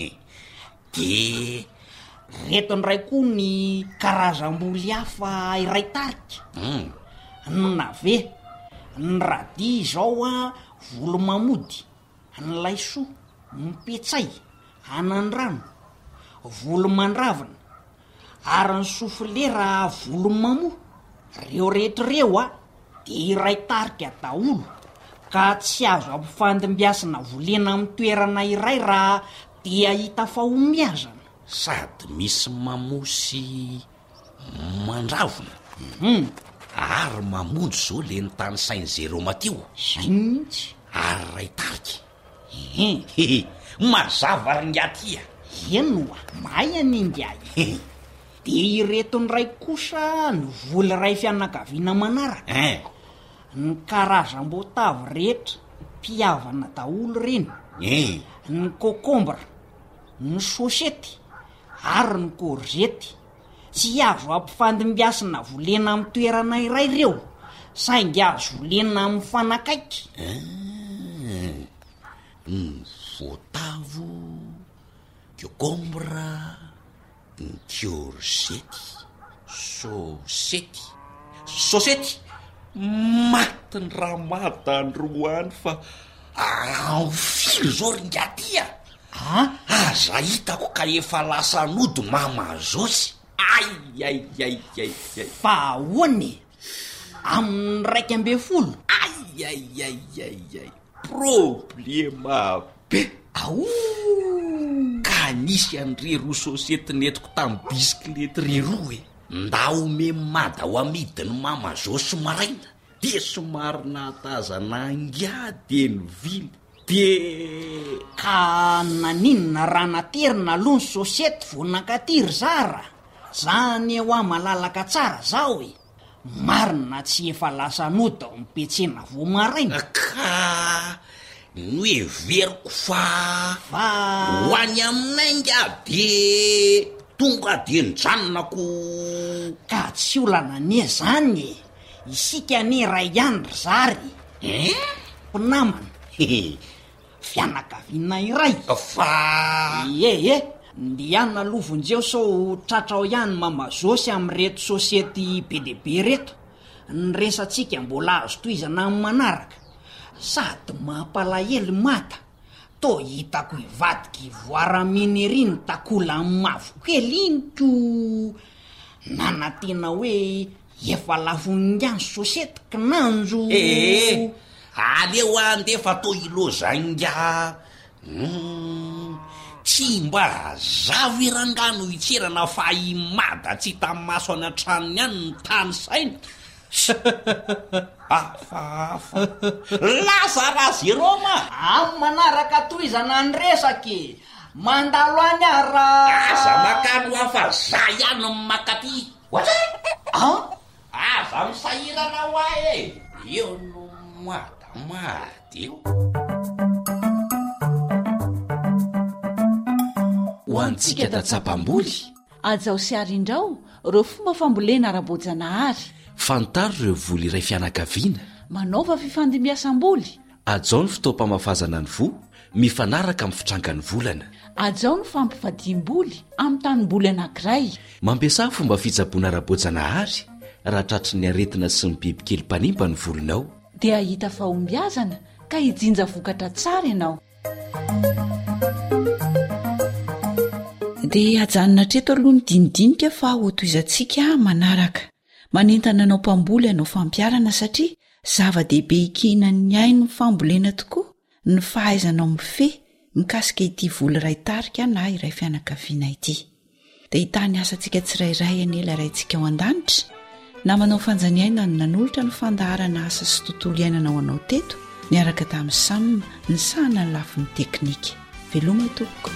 De reto ndray koa ny karazam-boly hafa iray tarika. Ny nave, ny radi zao a volo mamody, ny laisoa, ny petsay, anandrano, volo mandravina ary ny sofilera volo mamo. Reo rehetrareo a de iray tarika daholo ka tsy azo ampifandimbiasina volena amin'ny toerana iray raha dia hita fahombiazana. Sady misy mamosy mandravina ary mamonjy zao le ny tany sainy Ziroma teo. Zay mihitsy. Ary ray tarika. Mazava ry ngatya. Enoa, mahay aningaay. De ireto ny ray kosa ny voly ray fianakaviana manaraka. Ny karazam-boatavy rehetra mpiavana daholo reny. Ny kokombra, ny sosety ary ny korzety tsy azo ampifandimbiasina volena amin'ny toerana iray reo saingy azo volena amin'ny fanakaiky. Ny voatavo, kokombra, ny korzety, sosety maty ny raha mata ny roany fa filo zao ry ngatya. Aza hitako ka efa lasa nody mamazosy. Ay. Fa ahoany amin'ny 12? Ay. Problema be. Ka nisy an'reroa sosety netiko tamin'ny bisikilety reroa e. Nda ome mada ho amidiny mamazosy maraina de somary nahatazana angady ny vily de ka naninona raha naterina aloha ny sosety vo nankatiry zara. Zany eo a malalaka tsara zao e. Marina tsy efa lasa nody ao mipetsena vo maraina. Ka no everiko fa ho any aminainga de tonga de nitranonako ka tsy olana anie zany isika ne ray andry zary mpinamana fianakaviana iray fa ndiana lovonjeo sao tratrao ihany mamazosy am'reto sosiety be deabe reto nyresatsika mbola azo toizana amin'ny manaraka sady mampalahely mata to hitako ivadiky voaraminy eriny takola amin'ny mavokely inko nanatena hoe efa lafoningany sosiety kinanjo aleo andefa to ilozanga tsy mba zavo irangano itserana fa imada tsy tamin'ny maso any an-tranony ihany ny tany saina afahafa lasa raha zeroma amin'ny manaraka toizana ny resaky mandalo any ara aza makano hafa za ihany makaty aza misahirana ho ahy eo no mady eo ho antsika datsapam-boly ajao sy arindrao reo fomba fambolena ara-bojanahary fantaro ireo voly iray fianakaviana manaova fifandimbiasam-boly ajao ny fotoam-pamafazana ny vo mifanaraka amin'ny fitrangany volana ajao ny fampivadiam-boly amin'ny tanymboly anankiray mampiasa fomba fitsaboana ara-bojanahary raha tratry ny aretina sy ny bibikely mpanimba ny volonao dia ahita fahombiazana ka hijinja vokatra tsara ianao dia ajanona treto aloha ny dinidinika fa ho toizantsika manaraka manentana anao mpamboly anao fampiarana satria zava-dehibe ikinan'ny aino ny fambolena tokoa ny fahaizanao mifeh mikasika ity voly ray tarika na iray fianakaviana ity dia hitany asantsika tsirairay anela raintsika ao an-danitra na manao fanjaniaina ny nanolotra ny fandaharana asa sy tontolo iainanao anao teto niaraka tamin'ny samina ny sahana ny lafin'ny teknika veloma tompoko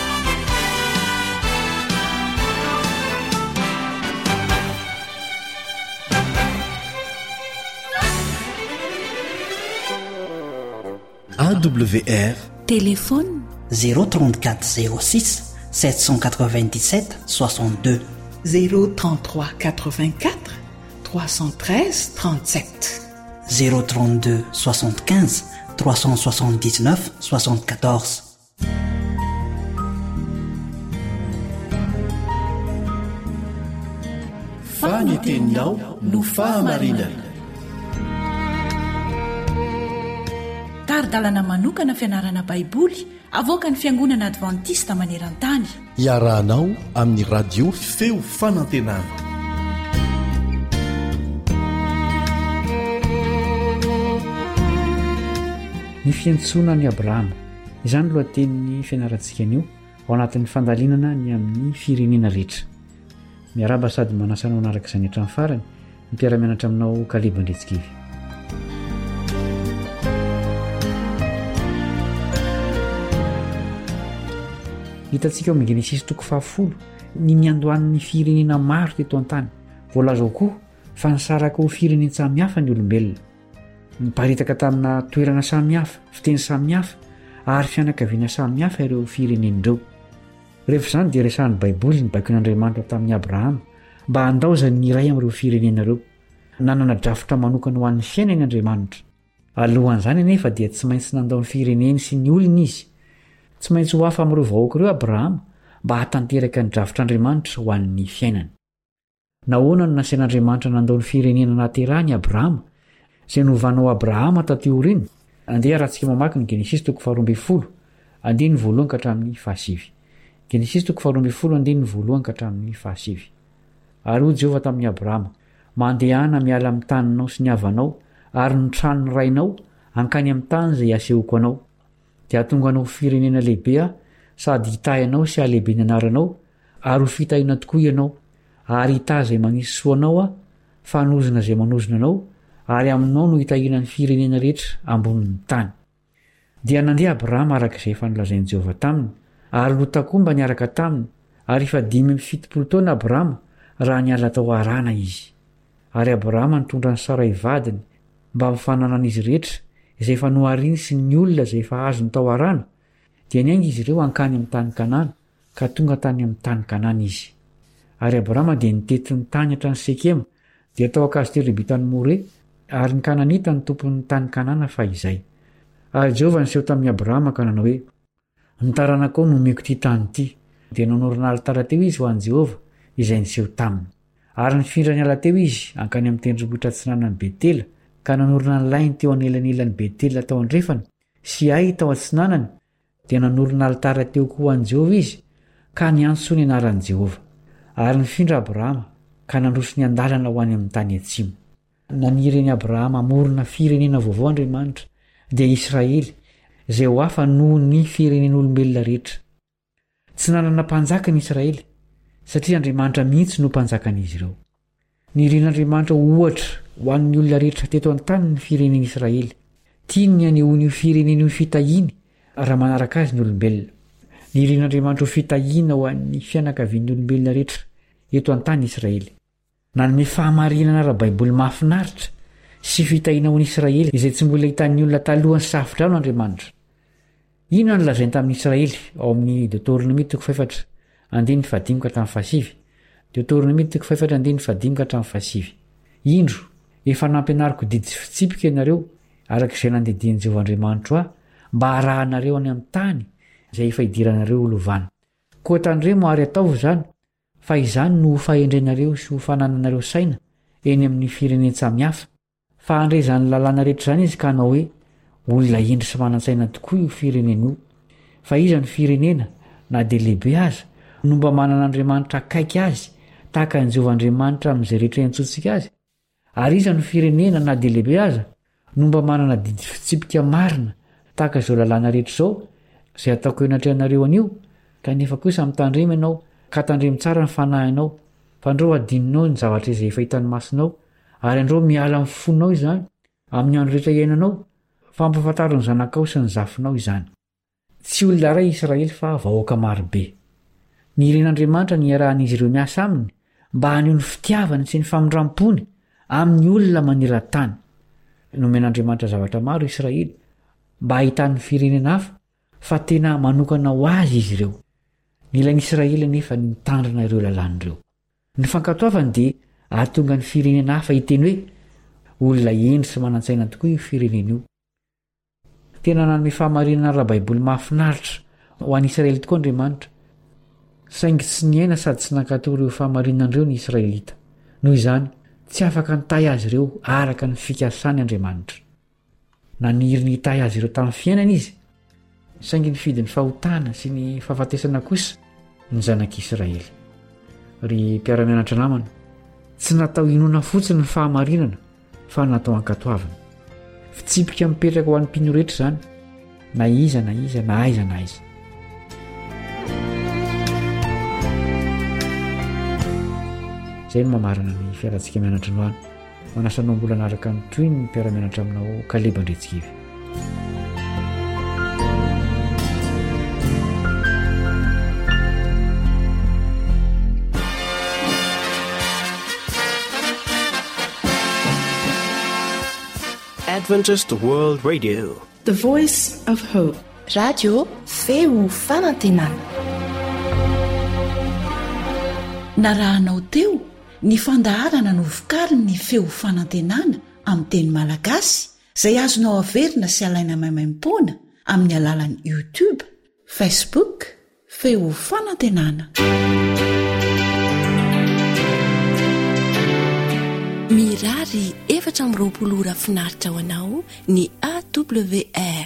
AWR téléphone 034 06 797 62 033 84 313 37 032 75 379 74 faniteninao no fahamarinana taridalana manokana fianarana baiboly avoaka ny fiangonana advantista maneran-tany iarahanao amin'ny radio feo fanantenana ny fiantsoana ny abrahama izany lohatenin'ny fianarantsika anio ao anatin'ny fandalinana ny amin'ny firenena rehetra miaraba sady manasanao anaraka izany hatramin'ny farany ny mpiara-mianatra aminao kalebandretsikivy hitantsika ao amin'ny genesisy toko 10 ny miandohan'ny firenena maro teto an-tany voalazao koa fa nisaraka ho firenena samihafa ny olombelona miparitaka tamina toerana samihafa fiteny samihafa ary fianakaviana samihafa ireo firenenireo rehefa izany dia resahan'ny baiboly ny baikoan'andriamanitra tamin'ny abrahama mba handaozany ny iray amin'ireo firenenareo nanana drafitra manokana ho an'ny fiainany andriamanitra alohan'izany anefa dia tsy maintsy nandao ny fireneny sy ny olona izy tsy maintsy ho hafa amin'ireo vahoaka ireo abrahama mba hatanteraka ny dravitr'andriamanitra ho an'ny fiainany nahoana no nasian'andriamanitra nandao ny firenena naterahany abrahama izay novanao abrahama tateoriny andeha rahantsika mamaky ny genesisy toko 12 andiny voalohany ka hatramin'ny fahasivy genesisy toko 12 andiny voalohany ka hatramin'ny fahasivy ary ho Jehovah tamin'ny abrahama mandehana miala amin'ny taninao sy ny havanao ary ny tranony rainao hankany amin'ny tany izay asehoko anao dia hatonga anao firenena lehibe sady hitahinao sy ahalehibe ny anaranao ary ho fitahina tokoa ianao ary hita izay manisy soanao fa hanozona izay manozona anao ary aminao no hitahina ny firenena rehetra ambonin'ny tany dia nandeha abrahama araka izay efa nilazain'i Jehovah taminy ary lota koa mba niaraka taminy ary efa 570 taona abrahama raha niala tao arana izy ary abrahama nitondra ny Sarai vadiny mba mifanana an'izy rehetra izay efa nohariny sy ny olona izay efa azony tao arana dia niainga izy ireo ankany amin'ny tany kanana ka tonga tany amin'ny tany kanana izy. Ary Abrahama dia nitetin'ny tany hatrany Sekema dia tao akazy terebitany More ary ny Kananita ny tompon'ny tany kanana fa izay. Ary Jehovah niseho tamin'ny Abrahama ka nanao hoe, ny taranakao no omeko ity tany ity. Dia nanorina alitara teo izy ho an'i Jehovah izay niseho taminy. Ary nifindra ny ala teo izy ankany amin'ny tendrombohitra atsinanan'ny Betela ka nanorina ny lainy teo anelanelan'ny Betela tao andrefana sy Ai tao atsinanany. Dia nanorina alitara teo koa ho an'i Jehovah izy ka niantso ny anaran'i Jehovah. Ary nifindra Abrahama ka nandroso ny andalana ho any amin'ny tany atsimo. Nanireny Abrahama amorona firenena vaovao Andriamanitra dia Israely izay ho hafa noho ny firenen'olombelona rehetra. Tsy nanana mpanjaka ny Israely satria Andriamanitra mihitsy no mpanjakan'izy ireo. Nirin'Andriamanitra ohatra ho an'ny olona rehetra teto an-tany ny firenen'i Israely. Tiany ny anehoan'io firenen'io fitahiany raha manaraka azy ny olombelona. Nirin'Andriamanitra ho fitahiana ho an'ny fianakavian'ny olombelona rehetra eto an-tany Israely. Nanome fahamarinana ara-baiboly mahafinaritra sy fitahiana ho an'i Israely izay tsy mbola hitan'ny olona talohany safotra ao Andriamanitra. Ino no lazainy tamin'ny Israely ao amin'ny Deutéronomie 4:15-17. Deutéronomie 4:15-17. Indro efa nampianariko didy sy fitsipika ianareo arak'izay nandediny Jehovah Andriamanitra aho mba harahanareo any amin'ny tany izay efa hidiranareo holovana. Koa tandremo ary ataovy izany fa izany no ho fahendrenareo sy ho fanananareo saina eny amin'ny fireneny samihafa. Fa handrezany lalàna rehetra izany izy ka hanao hoe olona endry sy manan-tsaina tokoa io firenena io. Fa iza ny firenena na dia lehibe aza no mba manan'Andriamanitra akaiky azy tahaka ny Jehovah Andriamanitra amin'izay rehetra iantsoantsika azy. Ary iza ny firenena na dia lehibe aza no mba manana didy fitsipika marina tahaka izao lalàna rehetra izao izay ataoko enatrehanareo anio. Kanefa kosa mitandremo ianao ka tandremo tsara ny fanahinao, fa andreo adininao ny zavatra izay efa hitan'ny masonao ary andreo miala amin'ny fonao izany amin'ny andro rehetra iainanao, fampafantaro ny zanakao sy ny zafinao izany. Tsy olona iray Israely fa vahoaka marobe. Niren'Andriamanitra ny iarahan'izy ireo miasa aminy mba haneho ny fitiavany sy ny famindram-pony amin'ny olona maneran-tany. Nomen'Andriamanitra zavatra maro Israely mba hahitan'ny firenena hafa fa tena manokana ho azy izy ireo. Nilain'i Israely nefa nitandrina ireo lalàn'ireo. Ny fankatoavany dia ahatonga ny firenena hafa hiteny hoe olona endry sy manan-tsaina tokoa io firenena io. Tena nanome fahamarinana ara-baiboly mahafinaritra ho an'i Israely tokoa Andriamanitra. Saingy tsy niaina sady tsy nankatoro ireo fahamarinan'ireo ny Israelita. Noho izany tsy afaka nitahy azy ireo araka ny fikasany Andriamanitra. Naniry nitahy azy ireo tamin'ny fiainana izy, saingy nifidy ny fahotana sy ny fahafatesana kosa ny zanak'Israely. Ry mpiara-mianatra namana, tsy natao inona fotsiny ny fahamarinana fa natao ankatoavana. Fitsipika mipetraka ho an'ny mpino rehetra izany, na iza na iza na aiza na aiza. Izay no mamarana ny fiarantsika mianatra no any. Manasanao mbola naraka ny toy ny mpiara-mianatra aminao Kaleba Andretsikivy. Adventist World Radio, The Voice of Hope. Radio feo fanantenana. Narahanao teo ny fandaharana no vokariny ny feo fanantenana amin'ny teny malagasy izay azonao averina sy alaina maimaim-poana amin'ny alalan'ny YouTube, Facebook, feo fanantenana. Mirary 420 ora finaritra ho anao ny AWR.